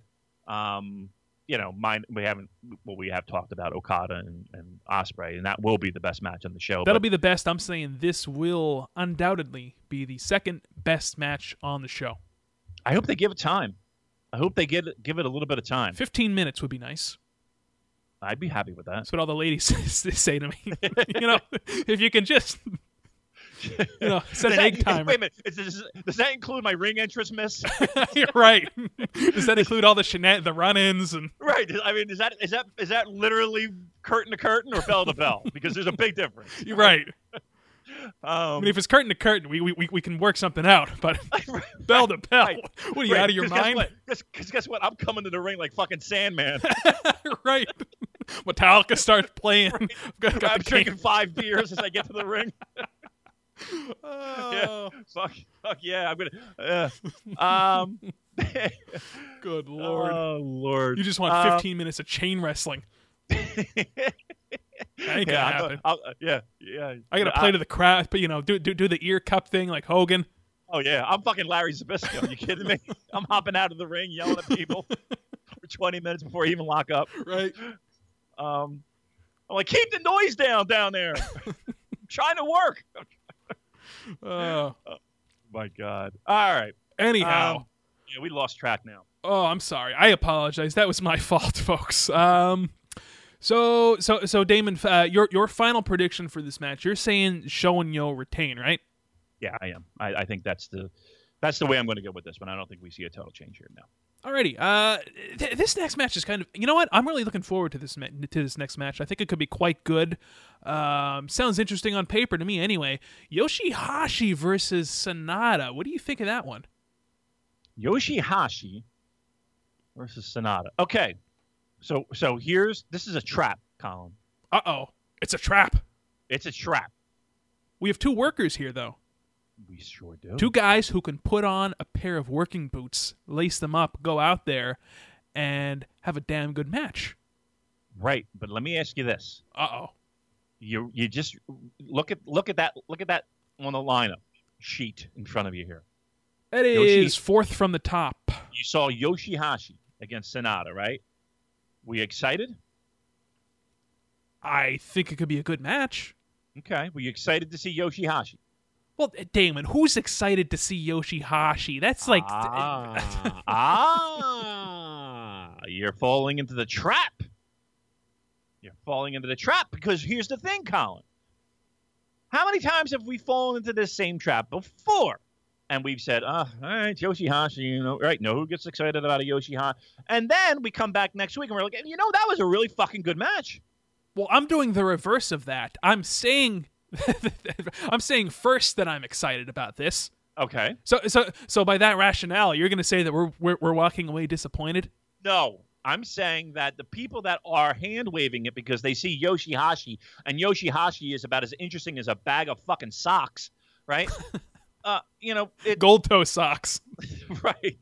We have talked about Okada and Ospreay, and that will be the best match on the show. That'll be the best. I'm saying this will undoubtedly be the second best match on the show. I hope they give it time. I hope they give it a little bit of time. 15 minutes would be nice. I'd be happy with that. That's what all the ladies say to me. If you can just, set an egg timer. Wait a minute. Does that include my ring entrance miss? You're right. Does that include all the run-ins and? Right. I mean, is that literally curtain to curtain or bell to bell? Because there's a big difference. You're right. I mean, if it's curtain to curtain, we can work something out. But bell to bell, right. What are you out of your mind? Because guess what? I'm coming to the ring like fucking Sandman. Right. Metallica starts playing. Right. I'm drinking 5 beers as I get to the ring. Oh. Yeah. Fuck yeah. I'm gonna. Good Lord. Oh Lord. You just want 15 minutes of chain wrestling. That ain't gonna happen. I gotta play to the crowd, but do the ear cup thing like Hogan. Oh yeah, I'm fucking Larry Zbyszko. You kidding me? I'm hopping out of the ring, yelling at people for 20 minutes before I even lock up. Right. I'm like, keep the noise down there. I'm trying to work. Oh my God. All right. Anyhow. Yeah, we lost track now. Oh, I'm sorry. I apologize. That was my fault, folks. So Damon, your final prediction for this match, you're saying Sho and Yo retain, right? Yeah, I am. I think that's the way I'm going to go with this one. I don't think we see a total change here now. Alrighty. This next match is kind of, you know what? I'm really looking forward to this next match. I think it could be quite good. Sounds interesting on paper to me anyway. Yoshihashi versus Sanada. What do you think of that one? Yoshihashi versus Sanada. Okay. So this is a trap, Colin. Uh-oh. It's a trap. It's a trap. We have two workers here, though. We sure do. Two guys who can put on a pair of working boots, lace them up, go out there, and have a damn good match. Right, but let me ask you this. Uh-oh. You just look at that on the lineup sheet in front of you here. It is fourth from the top. You saw Yoshihashi against Sanada, right? We excited? I think it could be a good match. Okay. Were you excited to see Yoshihashi? Well, Damon, who's excited to see Yoshihashi? That's like... You're falling into the trap. You're falling into the trap because here's the thing, Colin. How many times have we fallen into this same trap before? And we've said, all right, Yoshihashi, right, who gets excited about a Yoshihashi? And then we come back next week and we're like, that was a really fucking good match. Well, I'm doing the reverse of that. I'm saying first that I'm excited about this. Okay. So by that rationale, you're going to say that we're walking away disappointed? No. I'm saying that the people that are hand-waving it because they see Yoshihashi, and Yoshihashi is about as interesting as a bag of fucking socks, right? Gold toe socks. Right.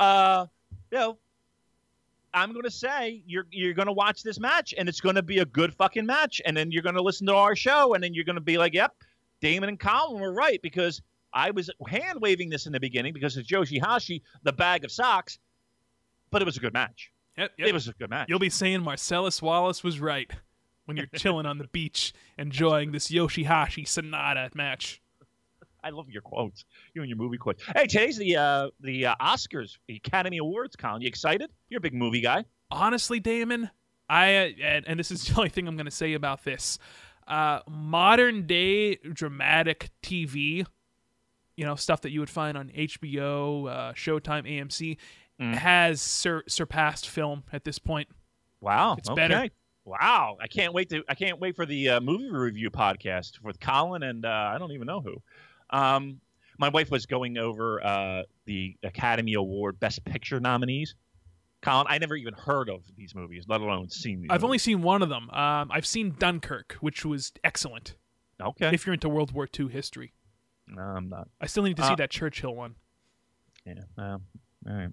I'm going to say you're going to watch this match, and it's going to be a good fucking match, and then you're going to listen to our show, and then you're going to be like, yep, Damon and Colin were right, because I was hand-waving this in the beginning because it's Yoshihashi, the bag of socks, but it was a good match. Yep. It was a good match. You'll be saying Marcellus Wallace was right when you're chilling on the beach enjoying this Yoshihashi Sonata match. I love your quotes. You and your movie quotes. Hey, today's the Oscars, the Academy Awards, Colin. You excited? You're a big movie guy. Honestly, Damon, and this is the only thing I'm going to say about this. Modern day dramatic TV, stuff that you would find on HBO, Showtime, AMC, has surpassed film at this point. Wow, it's better. Wow, I can't wait for the movie review podcast with Colin and I don't even know who. My wife was going over the Academy Award Best Picture nominees. Colin, I never even heard of these movies, let alone seen these. I've only seen one of them. I've seen Dunkirk, which was excellent. Okay. If you're into World War II history. No, I'm not. I still need to see that Churchill one. Yeah. All right.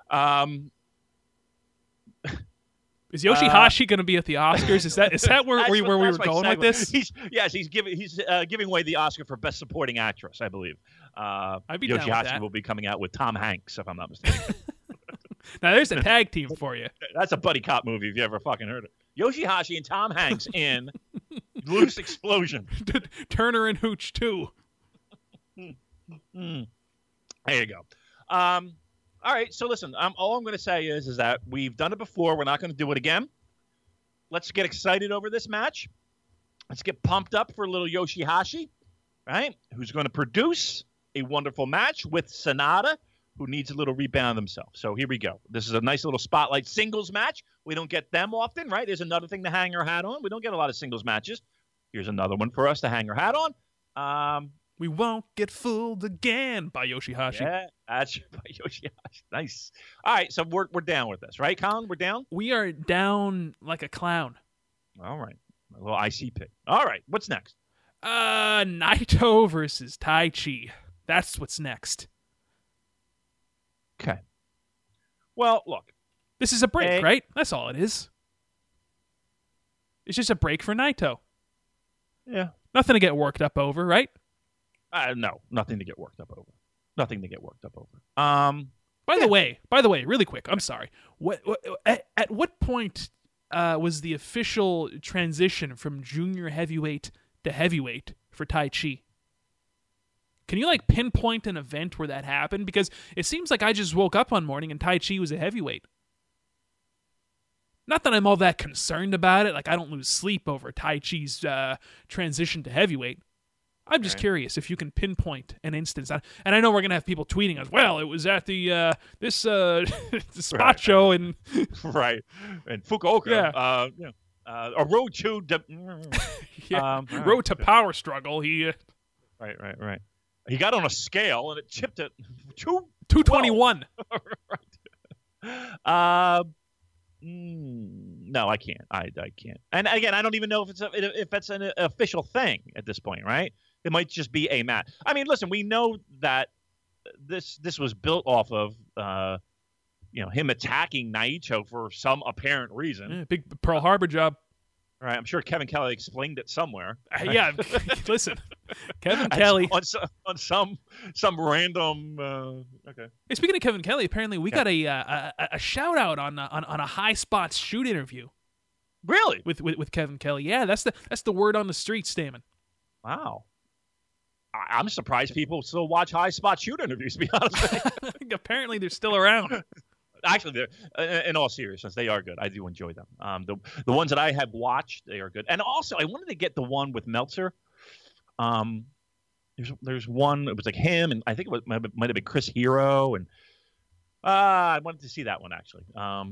Is Yoshihashi going to be at the Oscars? Is that where we were going with this? He's giving away the Oscar for Best Supporting Actress, I believe. I'd be down with Yoshihashi that. will be coming out with Tom Hanks, if I'm not mistaken. Now there's a tag team for you. That's a buddy cop movie if you ever fucking heard it. Yoshi-Hashi and Tom Hanks in Loose Explosion. Turner and Hooch 2. There you go. All right, so listen, all I'm going to say is that we've done it before. We're not going to do it again. Let's get excited over this match. Let's get pumped up for a little Yoshi-Hashi, right? Who's going to produce a wonderful match with Sonata, who needs a little rebound himself. So here we go. This is a nice little spotlight singles match. We don't get them often, right? There's another thing to hang our hat on. We don't get a lot of singles matches. Here's another one for us to hang our hat on. We won't get fooled again by Yoshihashi. Yeah, that's by Yoshihashi. Nice. All right, so we're down with this, right, Colin? We're down? We are down like a clown. All right. A little IC pick. All right, what's next? Naito versus Taichi. That's what's next. Okay. Well, look. This is a break, right? That's all it is. It's just a break for Naito. Yeah. Nothing to get worked up over, right? No, nothing to get worked up over. Nothing to get worked up over. By the way, really quick, I'm sorry. At what point was the official transition from junior heavyweight to heavyweight for Taichi? Can you pinpoint an event where that happened? Because it seems like I just woke up one morning and Taichi was a heavyweight. Not that I'm all that concerned about it. I don't lose sleep over Taichi's transition to heavyweight. I'm just curious if you can pinpoint an instance. And I know we're going to have people tweeting us, well, it was at the this spot show in... Right. In Fukuoka. Yeah. A road to... road to power struggle. He... Right. He got on a scale and it tipped at 221. Right. No, I can't. I can't. And again, I don't even know if it's an official thing at this point, right? It might just be a match. I mean, listen, we know that this was built off of him attacking Naito for some apparent reason. Yeah, big Pearl Harbor job. Right, I'm sure Kevin Kelly explained it somewhere. Yeah, listen, Kevin Kelly on some random. Okay. Hey, speaking of Kevin Kelly, apparently we got a shout out on a High Spots shoot interview. Really? With Kevin Kelly, yeah, that's the word on the streets, Damon. Wow. I'm surprised people still watch High Spot shoot interviews. To be honest with you. Apparently they're still around. Actually, in all seriousness, they are good. I do enjoy them. The ones that I have watched, they are good. And also, I wanted to get the one with Meltzer. There's one. It was him, and I think it might have been Chris Hero, and I wanted to see that one actually.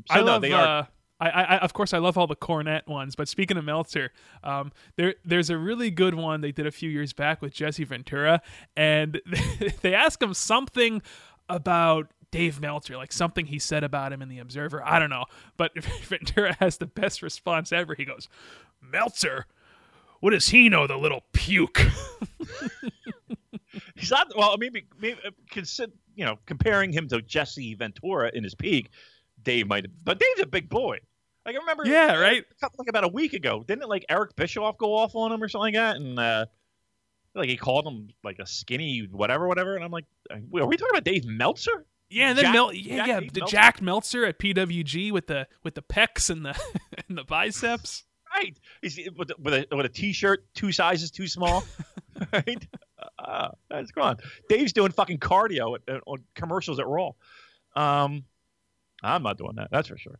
Of course, I love all the Cornette ones. But speaking of Meltzer, there's a really good one they did a few years back with Jesse Ventura, and they ask him something about Dave Meltzer, something he said about him in The Observer. I don't know. But Ventura has the best response ever. He goes, "Meltzer? What does he know, the little puke?" He's not. Well, maybe consider, comparing him to Jesse Ventura in his peak. Dave might, but Dave's a big boy. Like I remember, Yeah, right. Like about a week ago, didn't like Eric Bischoff go off on him or something like that? And like he called him like a skinny whatever. And I'm like, are we talking about Dave Meltzer? Yeah, and then Jack Meltzer at PWG with the pecs and the and the biceps. Right, he's with a t-shirt 2 sizes too small. Right, that's gone. Dave's doing fucking cardio on commercials at Raw. I'm not doing that. That's for sure.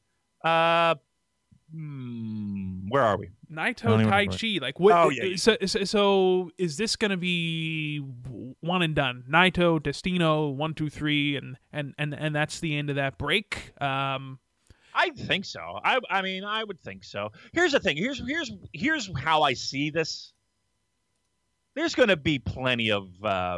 Where are we? Naito Taichi. Like what? Oh, yeah. So is this going to be one and done? Naito, Destino, 1, 2, 3, and that's the end of that break. I think so. I mean, I would think so. Here's the thing. Here's how I see this. There's going to be plenty of.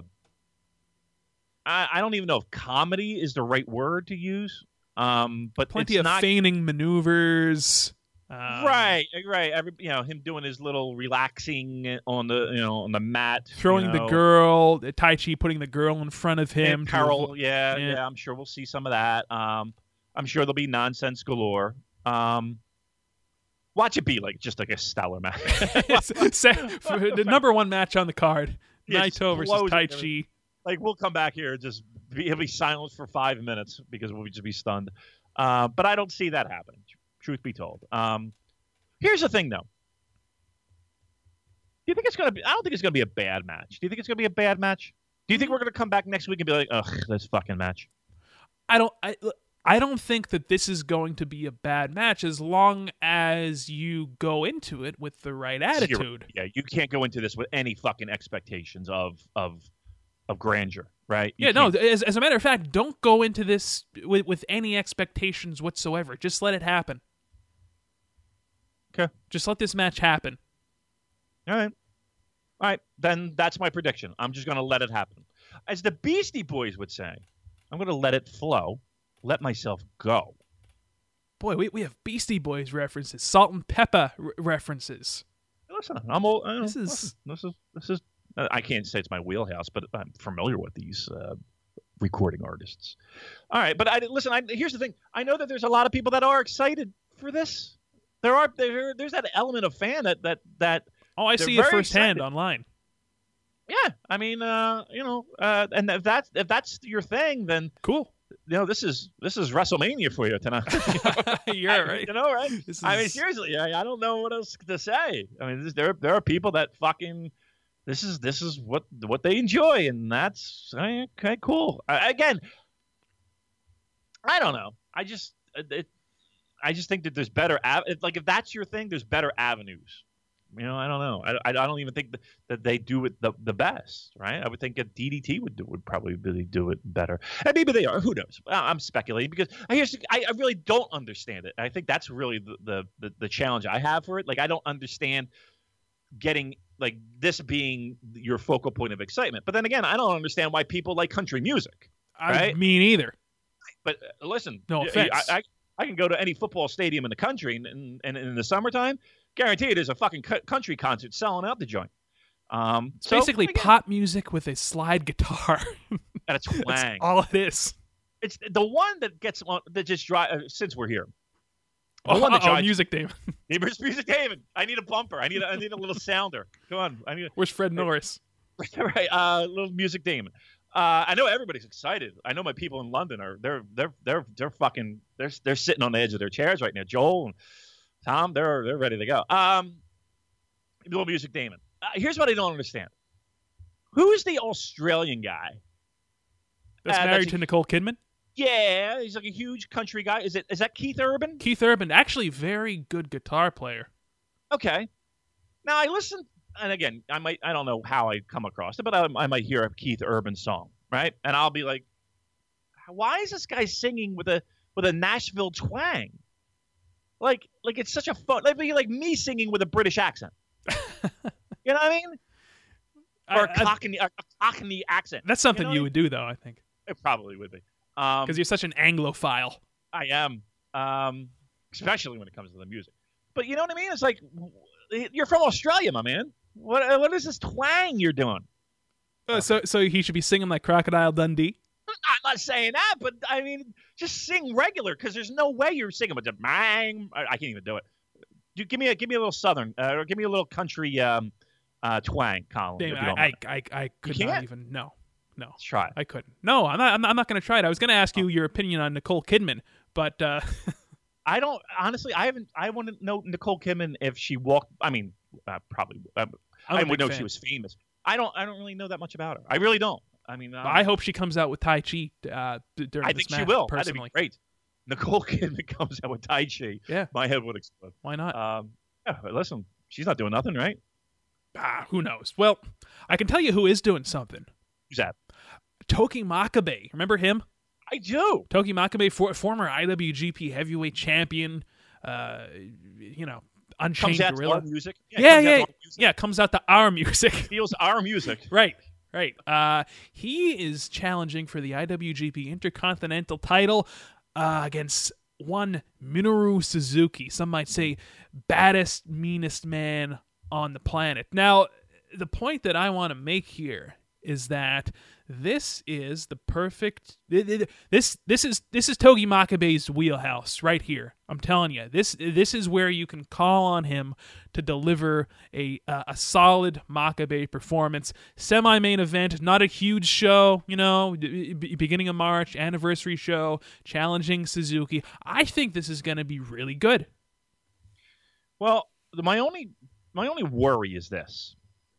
I don't even know if comedy is the right word to use. But plenty of feigning maneuvers. Right. Him doing his little relaxing on the mat, throwing the girl, Taichi putting the girl in front of him. And Carol, yeah. I'm sure we'll see some of that. I'm sure there'll be nonsense galore. Watch it be just like a stellar match. The number 1 match on the card: Naito versus Taichi. Like we'll come back here and he'll be silent for 5 minutes because we'll just be stunned. But I don't see that happening. Truth be told. Here's the thing, though. Do you think it's going to be? I don't think it's going to be a bad match. Do you think it's going to be a bad match? Do you think we're going to come back next week and be like, ugh, this fucking match? I don't think that this is going to be a bad match as long as you go into it with the right attitude. Yeah, you can't go into this with any fucking expectations of grandeur, right? As a matter of fact, don't go into this with any expectations whatsoever. Just let it happen. Okay. Just let this match happen. All right. Then that's my prediction. I'm just going to let it happen. As the Beastie Boys would say, I'm going to let it flow, let myself go. Boy, we have Beastie Boys references, Salt and Pepper references. Listen, This is. I can't say it's my wheelhouse, but I'm familiar with these recording artists. All right, but here's the thing. I know that there's a lot of people that are excited for this. There's that element of fan that. Oh, I see it firsthand online. Yeah, I mean, and if that's your thing, then cool. This is WrestleMania for you tonight. You're right. Right? I mean, seriously, I don't know what else to say. I mean, there are people that fucking. This is what they enjoy, and that's okay. Cool. Again, I don't know. I just think that there's better if that's your thing, there's better avenues. I don't know. I don't even think that they do it the best, right? I would think a DDT would probably really do it better, and maybe they are. Who knows? I'm speculating because I really don't understand it. I think that's really the challenge I have for it. Like I don't understand getting like this being your focal point of excitement. But then again, I don't understand why people like country music. Right? Me neither. But listen, no offense. I can go to any football stadium in the country, and in the summertime, guarantee you there's a fucking country concert selling out the joint. It's basically pop music with a slide guitar. And a twang. That's all it is. It's the one that gets on that just drives. Since we're here, Music David. Music David. I need a bumper. I need a little sounder. Come on. Where's Fred Norris? Right. Little Music Damon. I know everybody's excited. I know my people in London are they're fucking they're sitting on the edge of their chairs right now. Joel and Tom, they're ready to go. Little Music Damon. Here's what I don't understand. Who's the Australian guy that's married to Nicole Kidman? Yeah, he's like a huge country guy. Is that Keith Urban? Keith Urban, actually very good guitar player. Okay. Now I listen, and again, I don't know how I come across it, but I might hear a Keith Urban song, right? And I'll be like, why is this guy singing with a Nashville twang? Like it's such a fun. It'd be like me singing with a British accent. You know what I mean? Or a Cockney accent. That's something you would do, though. I think it probably would be. Because you're such an Anglophile. I am, especially when it comes to the music. But you know what I mean? It's like you're from Australia, my man. What is this twang you're doing? So he should be singing like Crocodile Dundee. I'm not saying that, but I mean, just sing regular because there's no way you're singing with the bang. I can't even do it. Dude, give me a little southern, or give me a little country twang, Colin. Damn, if you don't mind. I could You not can't? even. No. Let's try it. I couldn't. No, I'm not going to try it. I was going to ask you your opinion on Nicole Kidman, but I don't honestly. I want to know Nicole Kidman if she walked. I mean, probably. I would know she was famous. I don't really know that much about her. I really don't. I mean, I hope she comes out with Tai Chi during this match. I think she will. Personally, that'd be great. Nicole Kidman comes out with Tai Chi. Yeah, my head would explode. Why not? Yeah, listen, she's not doing nothing, right? Who knows? Well, I can tell you who is doing something. Who's that? Togi Makabe. Remember him? I do. Togi Makabe, former IWGP Heavyweight Champion. Unchained comes out Gorilla. To our music. Yeah. Comes out to our music. Feels our music. Right. He is challenging for the IWGP Intercontinental title against one Minoru Suzuki. Some might say baddest, meanest man on the planet. Now, the point that I want to make here is that this is the perfect. This is Togi Makabe's wheelhouse right here. I'm telling you, this is where you can call on him to deliver a solid Makabe performance. Semi-main event, not a huge show. Beginning of March, anniversary show, challenging Suzuki. I think this is going to be really good. Well, my only worry is this.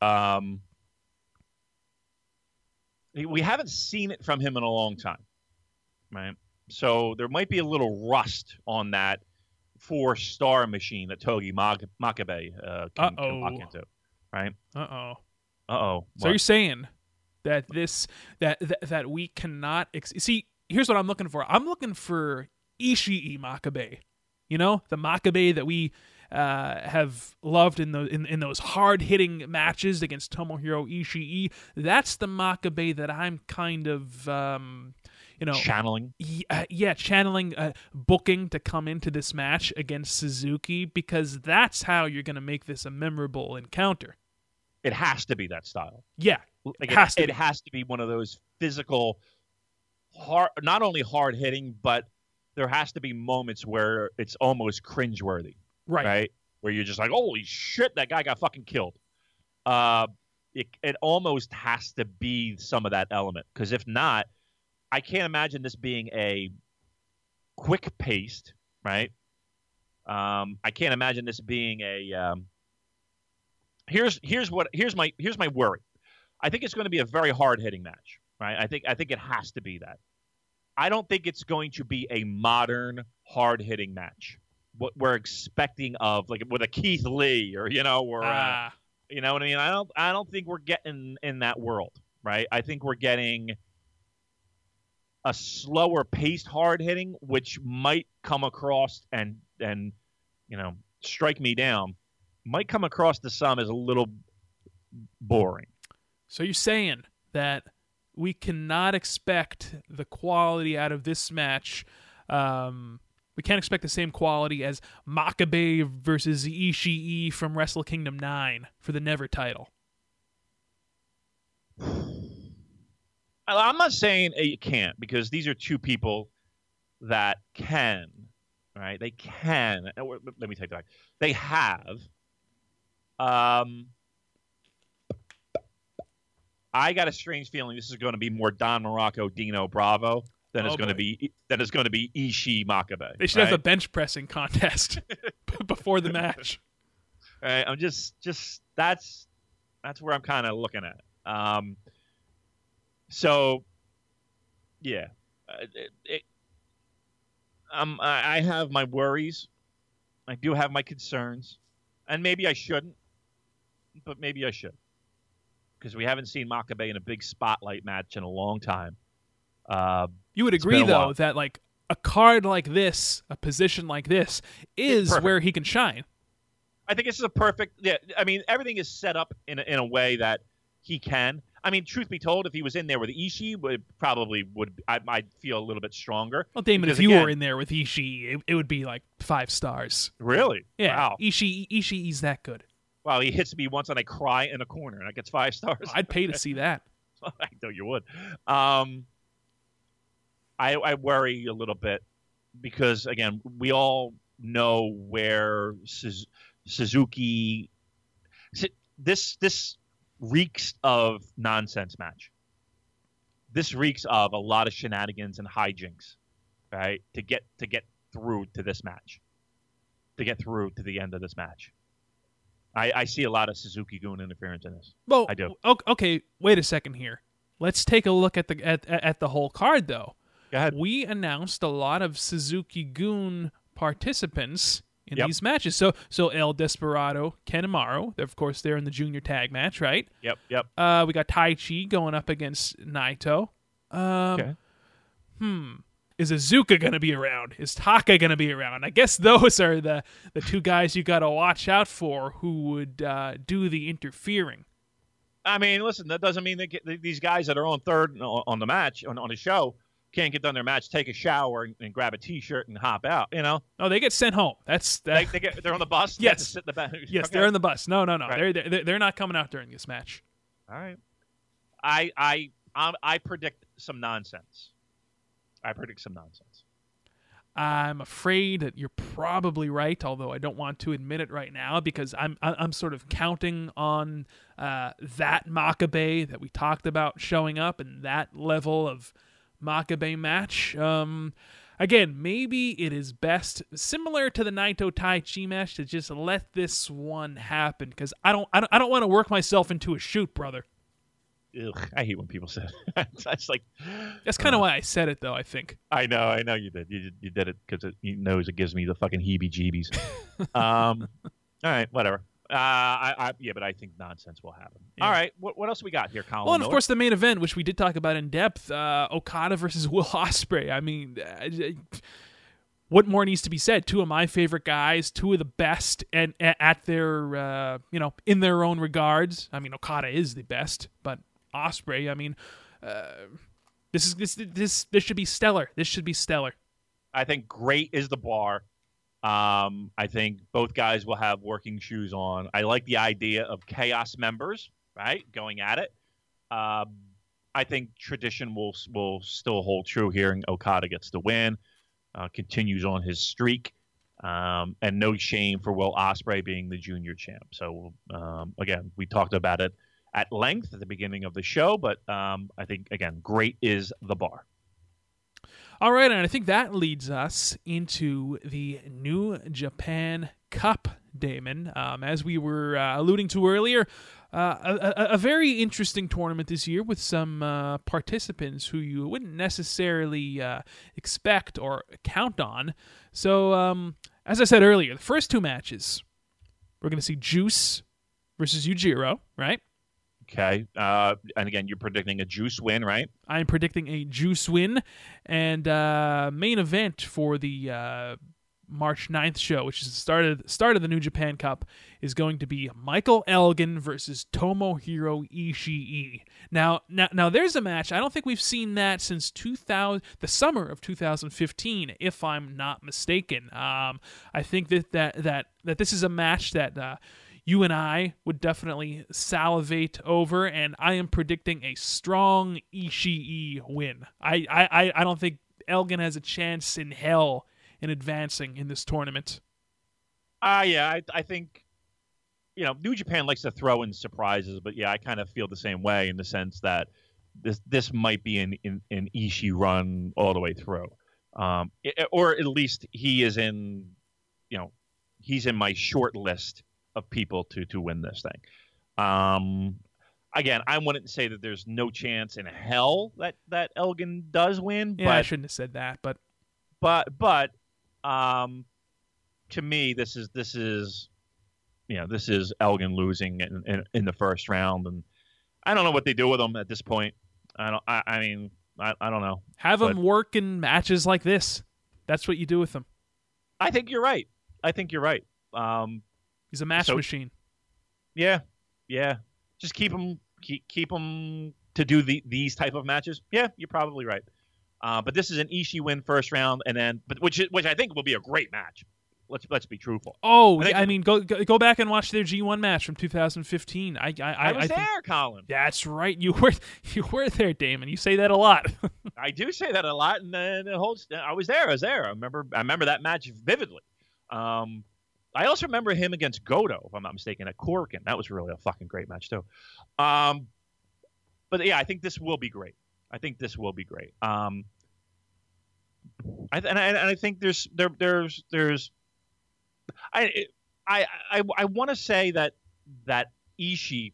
We haven't seen it from him in a long time, right? So there might be a little rust on that 4-star machine that Togi Makabe can walk into, right? So you're saying that that we cannot see? Here's what I'm looking for. I'm looking for Ishii Makabe. The Makabe that we have loved in those hard-hitting matches against Tomohiro Ishii. That's the Makabe that I'm kind of channeling. Channeling, booking to come into this match against Suzuki, because that's how you're going to make this a memorable encounter. It has to be that style. Yeah, it has to be one of those physical, not only hard-hitting, but there has to be moments where it's almost cringeworthy. Right? Where you're just like, holy shit, that guy got fucking killed. It almost has to be some of that element. Because if not, I can't imagine this being a quick-paced, right? I can't imagine this being a here's my worry. I think it's going to be a very hard-hitting match, right? I think it has to be that. I don't think it's going to be a modern hard-hitting match. What we're expecting of, like, with a Keith Lee or you know what I mean. I don't think we're getting in that world, right? I think we're getting a slower paced hard hitting, which might come across and strike me down, might come across to some as a little boring. So you're saying that we cannot expect the quality out of this match. We can't expect the same quality as Makabe versus Ishii from Wrestle Kingdom 9 for the Never title. I'm not saying you can't, because these are two people that can, right? They can. Let me take that back. They have. I got a strange feeling this is going to be more Don Morocco, Dino Bravo than it's going to be Ishii Makabe. They should have a bench pressing contest before the match. All right, I'm just that's where I'm kind of looking at. So yeah, I have my worries. I do have my concerns, and maybe I shouldn't, but maybe I should, because we haven't seen Makabe in a big spotlight match in a long time. You would agree, though, that like a card like this, a position like this, is where he can shine. I think this is a perfect. Yeah, I mean, everything is set up in a way that he can. I mean, truth be told, if he was in there with Ishii, I'd feel a little bit stronger. Well, Damon, if you were in there with Ishii, it would be like 5 stars. Really? Yeah. Wow. Ishii's that good. Wow, he hits me once and I cry in a corner and I gets 5 stars. I'd pay to see that. I know you would. I worry a little bit because, again, we all know where Suzuki. This reeks of nonsense match. This reeks of a lot of shenanigans and hijinks, right? To get through to this match, to get through to the end of this match. I see a lot of Suzuki-gun interference in this. Well, I do. Okay, wait a second here. Let's take a look at the whole card, though. Go ahead. We announced a lot of Suzuki-gun participants in Yep. these matches. So El Desperado, Ken Amaro, of course, they're in the junior tag match, right? Yep. We got Tai Chi going up against Naito. Okay. Is Azuka going to be around? Is Taka going to be around? I guess those are the two guys you got to watch out for who would do the interfering. I mean, listen, that doesn't mean these guys that are on third on the match, on the show, can't get done their match, take a shower, and grab a T-shirt and hop out, you know? Oh, they get sent home. They're on the bus? They have to Yes. sit in the back. Yes, Okay. they're in the bus. No. Right. They're not coming out during this match. All right. I predict some nonsense. I'm afraid that you're probably right, although I don't want to admit it right now because I'm sort of counting on that Makabe that we talked about showing up and that level of Makabe match. Again, maybe it is best, similar to the Naito Tai Chi match, to just let this one happen because I don't want to work myself into a shoot, brother. Ugh, I hate when people say it. That's like That's kind of why I said it, though. I think. I know you did. You did it because it it gives me the fucking heebie-jeebies. All right, whatever. But I think nonsense will happen. Yeah. All right, what else we got here, Colin? Well, and of Miller? course the main event, which we did talk about in depth, Okada versus Will Ospreay. I mean, what more needs to be said? Two of my favorite guys, two of the best, and at their in their own regards. I mean, Okada is the best, but Ospreay, I mean, this should be stellar. This should be stellar. I think great is the bar. I think both guys will have working shoes on. I like the idea of Chaos members, right, going at it. I think tradition will still hold true here, and Okada gets the win, continues on his streak, and no shame for Will Ospreay being the junior champ. So, again, we talked about it at length at the beginning of the show, but I think, again, great is the bar. All right, and I think that leads us into the New Japan Cup, Damon. As we were alluding to earlier, a very interesting tournament this year with some participants who you wouldn't necessarily expect or count on. So, as I said earlier, the first two matches, we're going to see Juice versus Yujiro, right? Okay. And again, you're predicting a Juice win, right? I'm predicting a Juice win. And main event for the March 9th show, which is the start of the New Japan Cup, is going to be Michael Elgin versus Tomohiro Ishii. Now there's a match. I don't think we've seen that since the summer of 2015, if I'm not mistaken. I think that this is a match that you and I would definitely salivate over, and I am predicting a strong Ishii win. I don't think Elgin has a chance in hell in advancing in this tournament. I think, New Japan likes to throw in surprises, but yeah, I kind of feel the same way in the sense that this might be an Ishii run all the way through, or at least he is in, he's in my short list of people to win this thing. Again, I wouldn't say that there's no chance in hell that Elgin does win. Yeah, but I shouldn't have said that, but to me, this is Elgin losing in the first round, and I don't know what they do with him at this point. I don't know. Have him work in matches like this. That's what you do with him. I think you're right. He's a match machine. Yeah. Just keep him to do these type of matches. Yeah, you're probably right. But this is an Ishii win first round, and then which I think will be a great match. Let's be truthful. Oh, I mean, go back and watch their G1 match from 2015. I was there, Colin. That's right. You were there, Damon. You say that a lot. I do say that a lot, and the whole I was there. I remember that match vividly. I also remember him against Goto, if I'm not mistaken, at Korakuen. That was really a fucking great match too. But yeah, I think this will be great. I think there's I want to say that Ishii,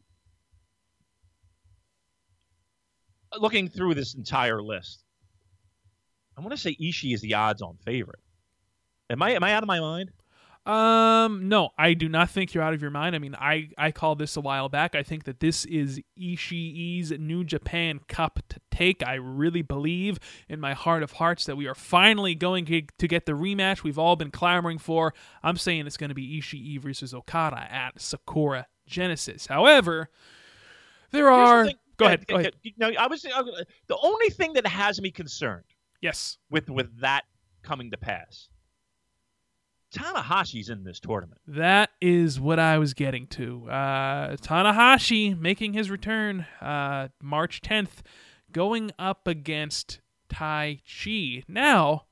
looking through this entire list, I want to say Ishii is the odds-on favorite. Am I out of my mind? No, I do not think you're out of your mind. I mean, I called this a while back. I think that this is Ishii's New Japan Cup to take. I really believe in my heart of hearts that we are finally going to get the rematch we've all been clamoring for. I'm saying it's going to be Ishii versus Okada at Sakura Genesis. However, there are... Go ahead. No, the only thing that has me concerned, yes, with that coming to pass, Tanahashi's in this tournament. That is what I was getting to. Tanahashi making his return March 10th, going up against Tai Chi. Now,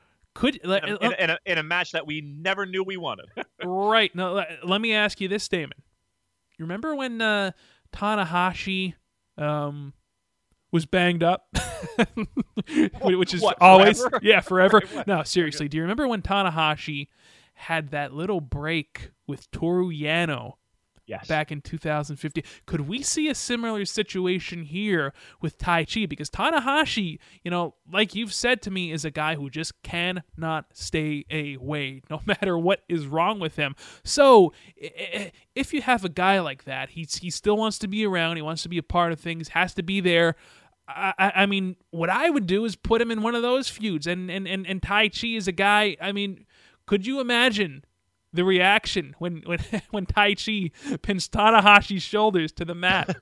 in a match that we never knew we wanted. Right. Now, let me ask you this, Damon. You remember when Tanahashi was banged up? Which is always... Forever? Yeah, forever. No, seriously. Do you remember when Tanahashi had that little break with Toru Yano? Yes. Back in 2015. Could we see a similar situation here with Tai Chi? Because Tanahashi, like you've said to me, is a guy who just cannot stay away, no matter what is wrong with him. So, if you have a guy like that, he still wants to be around, he wants to be a part of things, has to be there. I mean, what I would do is put him in one of those feuds. And Tai Chi is a guy, I mean, could you imagine the reaction when Tai Chi pins Tanahashi's shoulders to the mat?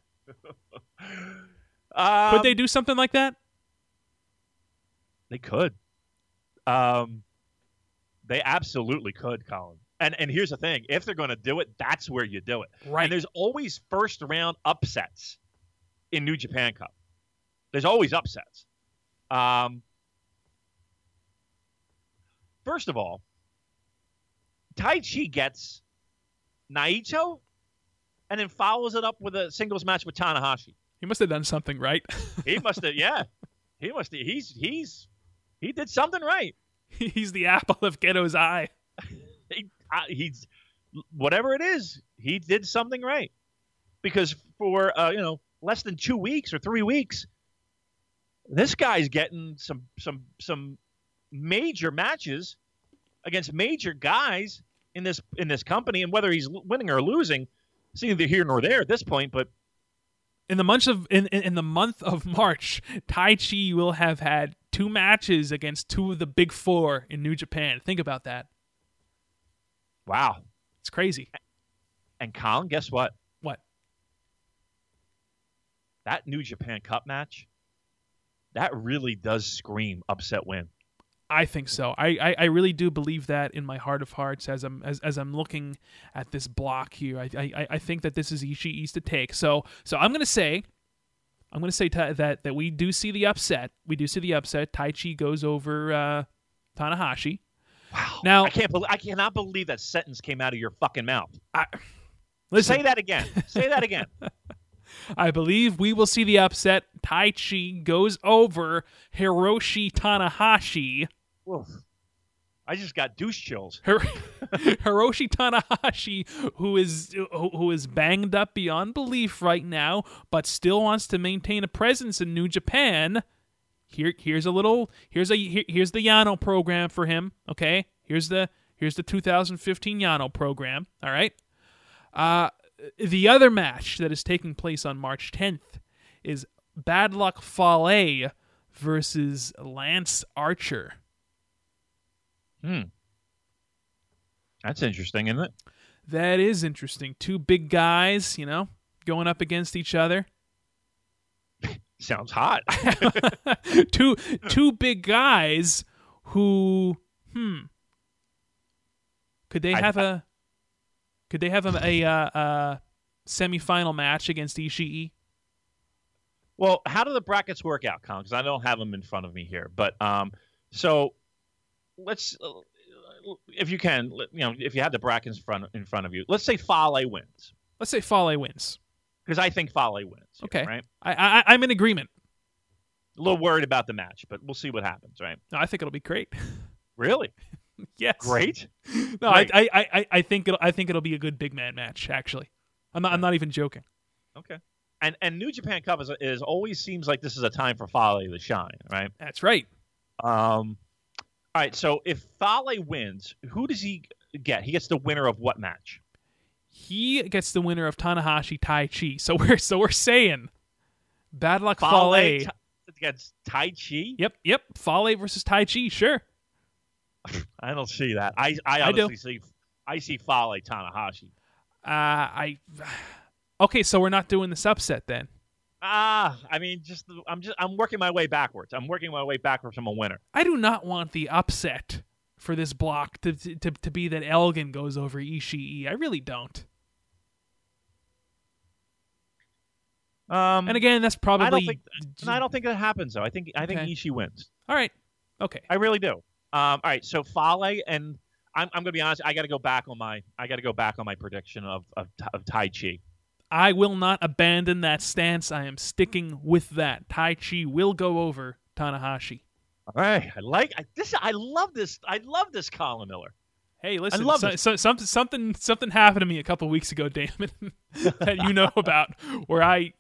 Could they do something like that? They could. They absolutely could, Colin. And here's the thing. If they're going to do it, that's where you do it. Right. And there's always first-round upsets in New Japan Cup. There's always upsets. First of all, Tai Chi gets Naito and then follows it up with a singles match with Tanahashi. He must have done something right. He must have, yeah. He must have. He did something right. He's the apple of Ghetto's eye. He's whatever it is. He did something right because for less than 2 weeks or 3 weeks, this guy's getting some major matches against major guys in this company, and whether he's winning or losing, it's neither here nor there at this point. But in the month of March, Tai Chi will have had 2 matches against 2 of the big 4 in New Japan. Think about that. Wow, it's crazy. And Colin, guess what? What? That New Japan Cup match, that really does scream upset win. I think so. I really do believe that in my heart of hearts as I'm looking at this block here. I think that this is Ishii's to take. So I'm gonna say that we do see the upset. We do see the upset. Tai Chi goes over Tanahashi. Wow. Now I cannot believe that sentence came out of your fucking mouth. Listen. Say that again. Say that again. I believe we will see the upset. Tai Chi goes over Hiroshi Tanahashi. Oof. I just got douche chills. Hiroshi Tanahashi, who is banged up beyond belief right now, but still wants to maintain a presence in New Japan. Here's the Yano program for him. Okay, here's the 2015 Yano program. All right. The other match that is taking place on March 10th is Bad Luck Fale versus Lance Archer. That's interesting, isn't it? That is interesting. 2 big guys, going up against each other. Sounds hot. two big guys who, Could they have a semifinal match against Ishii? Well, how do the brackets work out, Colin? Because I don't have them in front of me here. But so let's, if you can, if you have the brackets in front of you, let's say Fale wins. Let's say Fale wins. Because I think Fale wins. Here, Okay. Right? I'm in agreement. A little worried about the match, but we'll see what happens, right? No, I think it'll be great. Really? Yes. Great? No, Great. I think it'll be a good big man match. Actually, I'm not even joking. Okay. And New Japan Cup is always seems like this is a time for Fale to shine, right? That's right. All right. So if Fale wins, who does he get? He gets the winner of what match? He gets the winner of Tanahashi Taichi. So we're saying bad luck Fale. Against Taichi? Yep. Fale versus Taichi. Sure. I don't see that. I honestly see Fale Tanahashi. Okay, so we're not doing this upset then. I mean, I'm working my way backwards. I'm working my way backwards from a winner. I do not want the upset for this block to be that Elgin goes over Ishii. I really don't. And again, that's probably. I don't think that happens though. I think Okay. Ishii wins. All right. Okay. I really do. All right. So Fale, and I'm going to be honest. I got to go back on my prediction of Taichi. I will not abandon that stance. I am sticking with that. Taichi will go over Tanahashi. All right. I love this. I love this Colin Miller. Hey, listen. I love this. Something happened to me a couple weeks ago, Damon, that you know about, where I,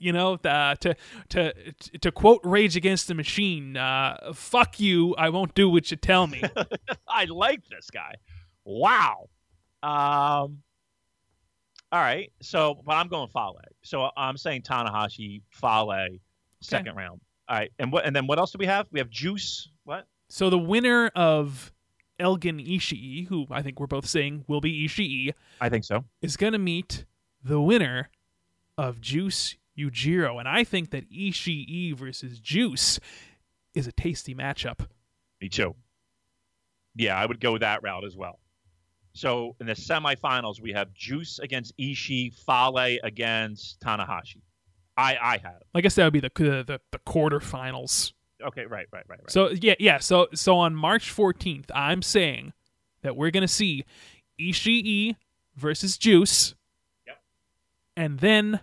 to quote Rage Against the Machine, "Fuck you, I won't do what you tell me." I like this guy. Wow. All right. So, but I'm going Fale. So I'm saying Tanahashi, Fale, second round. All right. And then what else do we have? We have Juice. What? So the winner of Elgin Ishii, who I think we're both saying will be Ishii, I think so. is going to meet the winner of Juice Yujiro. And I think that Ishii versus Juice is a tasty matchup. Me too. Yeah, I would go that route as well. So in the semifinals, we have Juice against Ishii, Fale against Tanahashi. I have. I guess that would be the quarterfinals. Okay, right. So yeah. So on March 14th, I'm saying that we're gonna see Ishii versus Juice. Yep. And then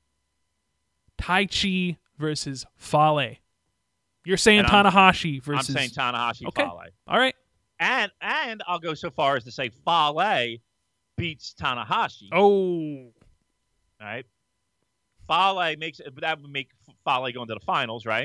Taichi versus Fale. You're saying Tanahashi versus. I'm saying Tanahashi, Okay. Fale. All right. And I'll go so far as to say Fale beats Tanahashi. Oh. All right. Fale that would make Fale go into the finals, right?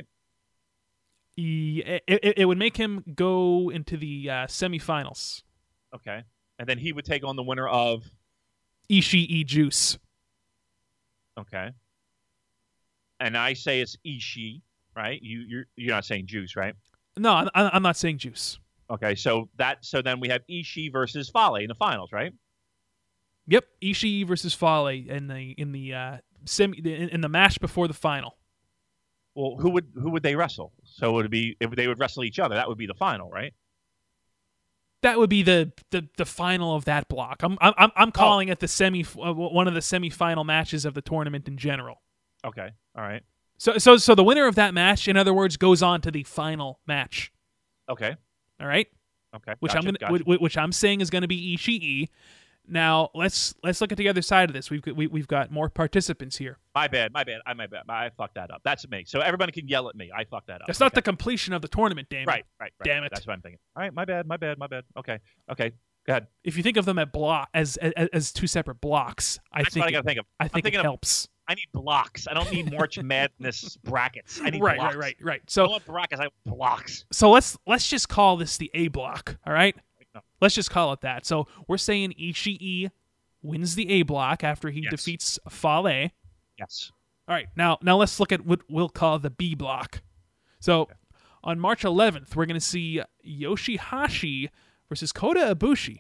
It would make him go into the semifinals. Okay. And then he would take on the winner of Ishii Juice. Okay. And I say it's Ishii, right? You're not saying Juice, right? No, I'm not saying Juice. Okay, so then we have Ishii versus Fale in the finals, right? Yep, Ishii versus Fale in the match before the final. Well, who would they wrestle? So it would be if they would wrestle each other, that would be the final, right? That would be the final of that block. I'm calling it the one of the semifinal matches of the tournament in general. Okay, all right. So the winner of that match, in other words, goes on to the final match. Okay. All right. Okay. Which I'm saying is going to be Ishii. Now let's look at the other side of this. We've got more participants here. My bad. I fucked that up. That's me. So everybody can yell at me. I fucked that up. That's not the completion of the tournament, Damon. Right. Damn it. That's what I'm thinking. All right. My bad. Okay. Go ahead. If you think of them as two separate blocks, That's what I got to think of. I think it helps. I need blocks. I don't need March Madness brackets. I need blocks. Right. I So don't want brackets. I want blocks. So let's just call this the A block. All right. Let's just call it that. So we're saying Ishii wins the A block after he defeats Fale. Yes. All right. Now let's look at what we'll call the B block. So on March 11th, we're going to see Yoshihashi versus Kota Ibushi.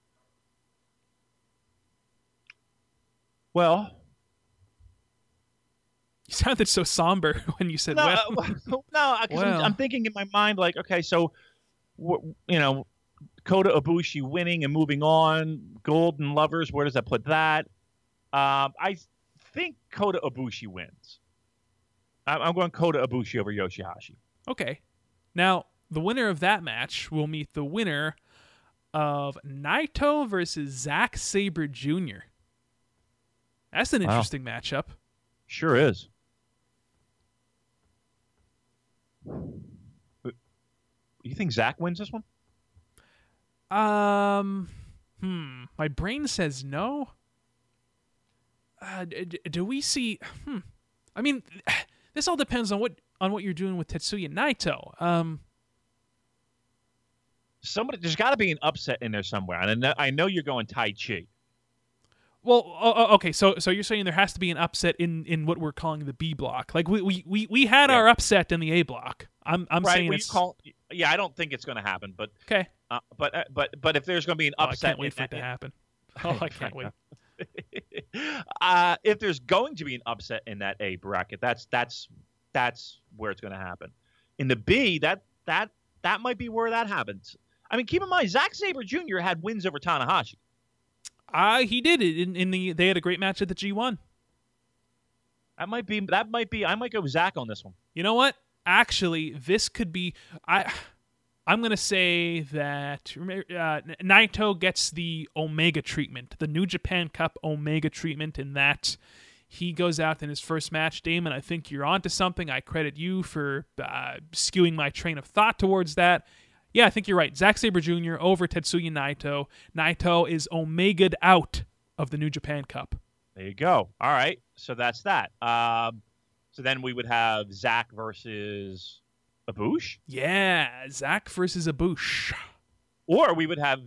Well, you sounded so somber when you said no, because I'm thinking in my mind like, okay, so Kota Ibushi winning and moving on. Golden Lovers, where does that put that? I think Kota Ibushi wins. I'm going Kota Ibushi over Yoshihashi. Okay. Now, the winner of that match will meet the winner of Naito versus Zack Sabre Jr. That's an interesting matchup. Sure is. You think Zack wins this one? My brain says no. Do we see? I mean, this all depends on what you're doing with Tetsuya Naito. There's got to be an upset in there somewhere, and I know you're going Tai Chi. Well, okay, so you're saying there has to be an upset in what we're calling the B block. Like we had our upset in the A block. I'm right, saying it's I don't think it's going to happen, but okay. But if there's going to be an upset, I can't wait for it to happen. Oh, I can't wait. If there's going to be an upset in that A bracket, that's where it's going to happen. In the B, that might be where that happens. I mean, keep in mind, Zack Sabre Jr. had wins over Tanahashi. He did it they had a great match at the G1. That might be. I might go Zack on this one. You know what? Actually, this could be. I'm going to say that Naito gets the Omega treatment, the New Japan Cup Omega treatment, in that he goes out in his first match. Damon, I think you're onto something. I credit you for skewing my train of thought towards that. Yeah, I think you're right. Zack Sabre Jr. over Tetsuya Naito. Naito is Omega'd out of the New Japan Cup. There you go. All right, so that's that. So then we would have Zack versus Ibushi? Yeah, Zack versus Ibushi. Or we would have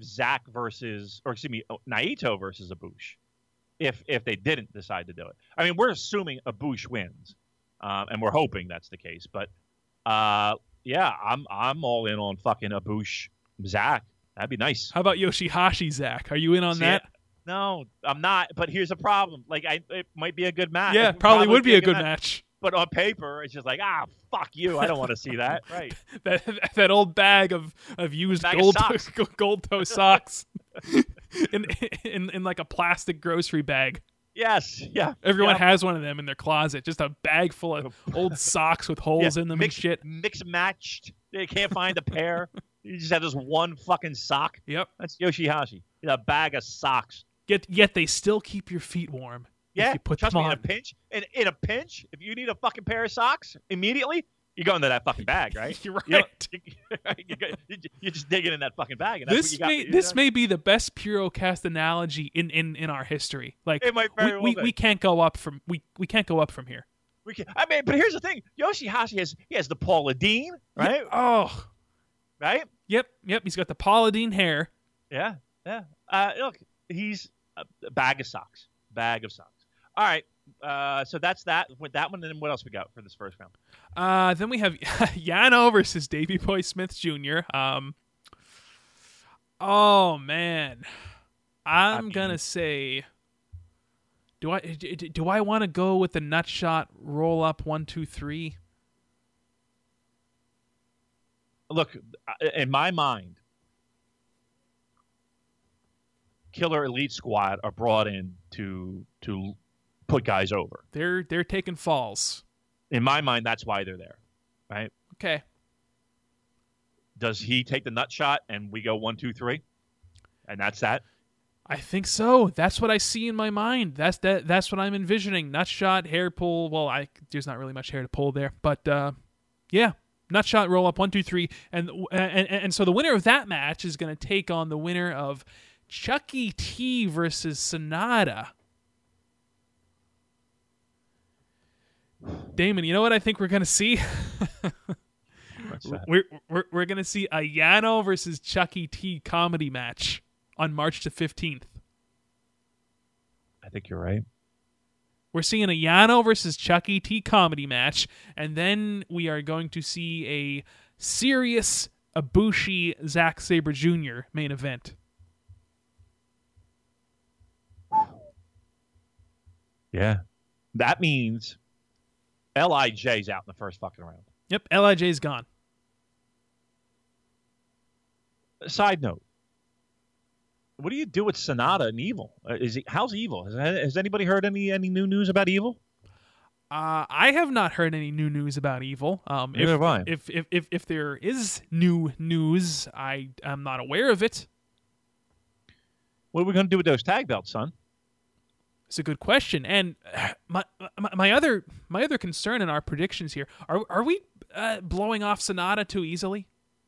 Naito versus Ibushi, if they didn't decide to do it. I mean, we're assuming Ibushi wins, and we're hoping that's the case. But yeah, I'm all in on fucking Ibushi Zack. That'd be nice. How about Yoshihashi Zack? Are you in on that? No, I'm not. But here's the problem. Like, it might be a good match. Yeah, probably would be a good match. But on paper, it's just like, fuck you. I don't want to see that. Right. that old bag of used gold toe socks in like a plastic grocery bag. Yes. Yeah. Everyone has one of them in their closet. Just a bag full of old socks with holes in them and shit. Mix matched. They can't find a pair. You just have this one fucking sock. Yep. That's Yoshihashi. A bag of socks. Yet they still keep your feet warm. Yeah, you put trust them me, on. in a pinch, if you need a fucking pair of socks immediately, you go into that fucking bag, right? You're right. You just dig it in that fucking bag. And This may be the best Purocast analogy in our history. Like, it might very well be. We can't go up from we can't go up from here. I mean, but here's the thing: Yoshihashi has the Paula Deen, right? Yeah. Oh, right. Yep. He's got the Paula Deen hair. Yeah. Look, he's a bag of socks. All right, so that's that. With that one, and then what else we got for this first round? Then we have Yano versus Davey Boy Smith Jr. Oh man, I'm gonna say, do I want to go with the nut shot roll up 1, 2, 3? Look, in my mind, Killer Elite Squad are brought in to put guys over. They're taking falls. In my mind, that's why they're there, right? Okay. Does he take the nut shot and we go 1, 2, 3, and that's that? I think so. That's what I see in my mind. That's what I'm envisioning. Nut shot, hair pull. Well, there's not really much hair to pull there, but yeah, nut shot, roll up 1, 2, 3, and so the winner of that match is going to take on the winner of Chucky T versus Sonata. Damon, you know what I think we're going to see? We're going to see a Yano versus Chucky T comedy match on March the 15th. I think you're right. We're seeing a Yano versus Chucky T comedy match, and then we are going to see a serious Ibushi Zack Sabre Jr. main event. Yeah. That means LIJ's out in the first fucking round. Yep, LIJ's gone. Side note, what do you do with Sonata and Evil? How's Evil? Has anybody heard any new news about Evil? I have not heard any new news about Evil. Neither have I. If there is new news, I am not aware of it. What are we going to do with those tag belts, son? It's a good question. And my other concern in our predictions here, are we blowing off Sonata too easily?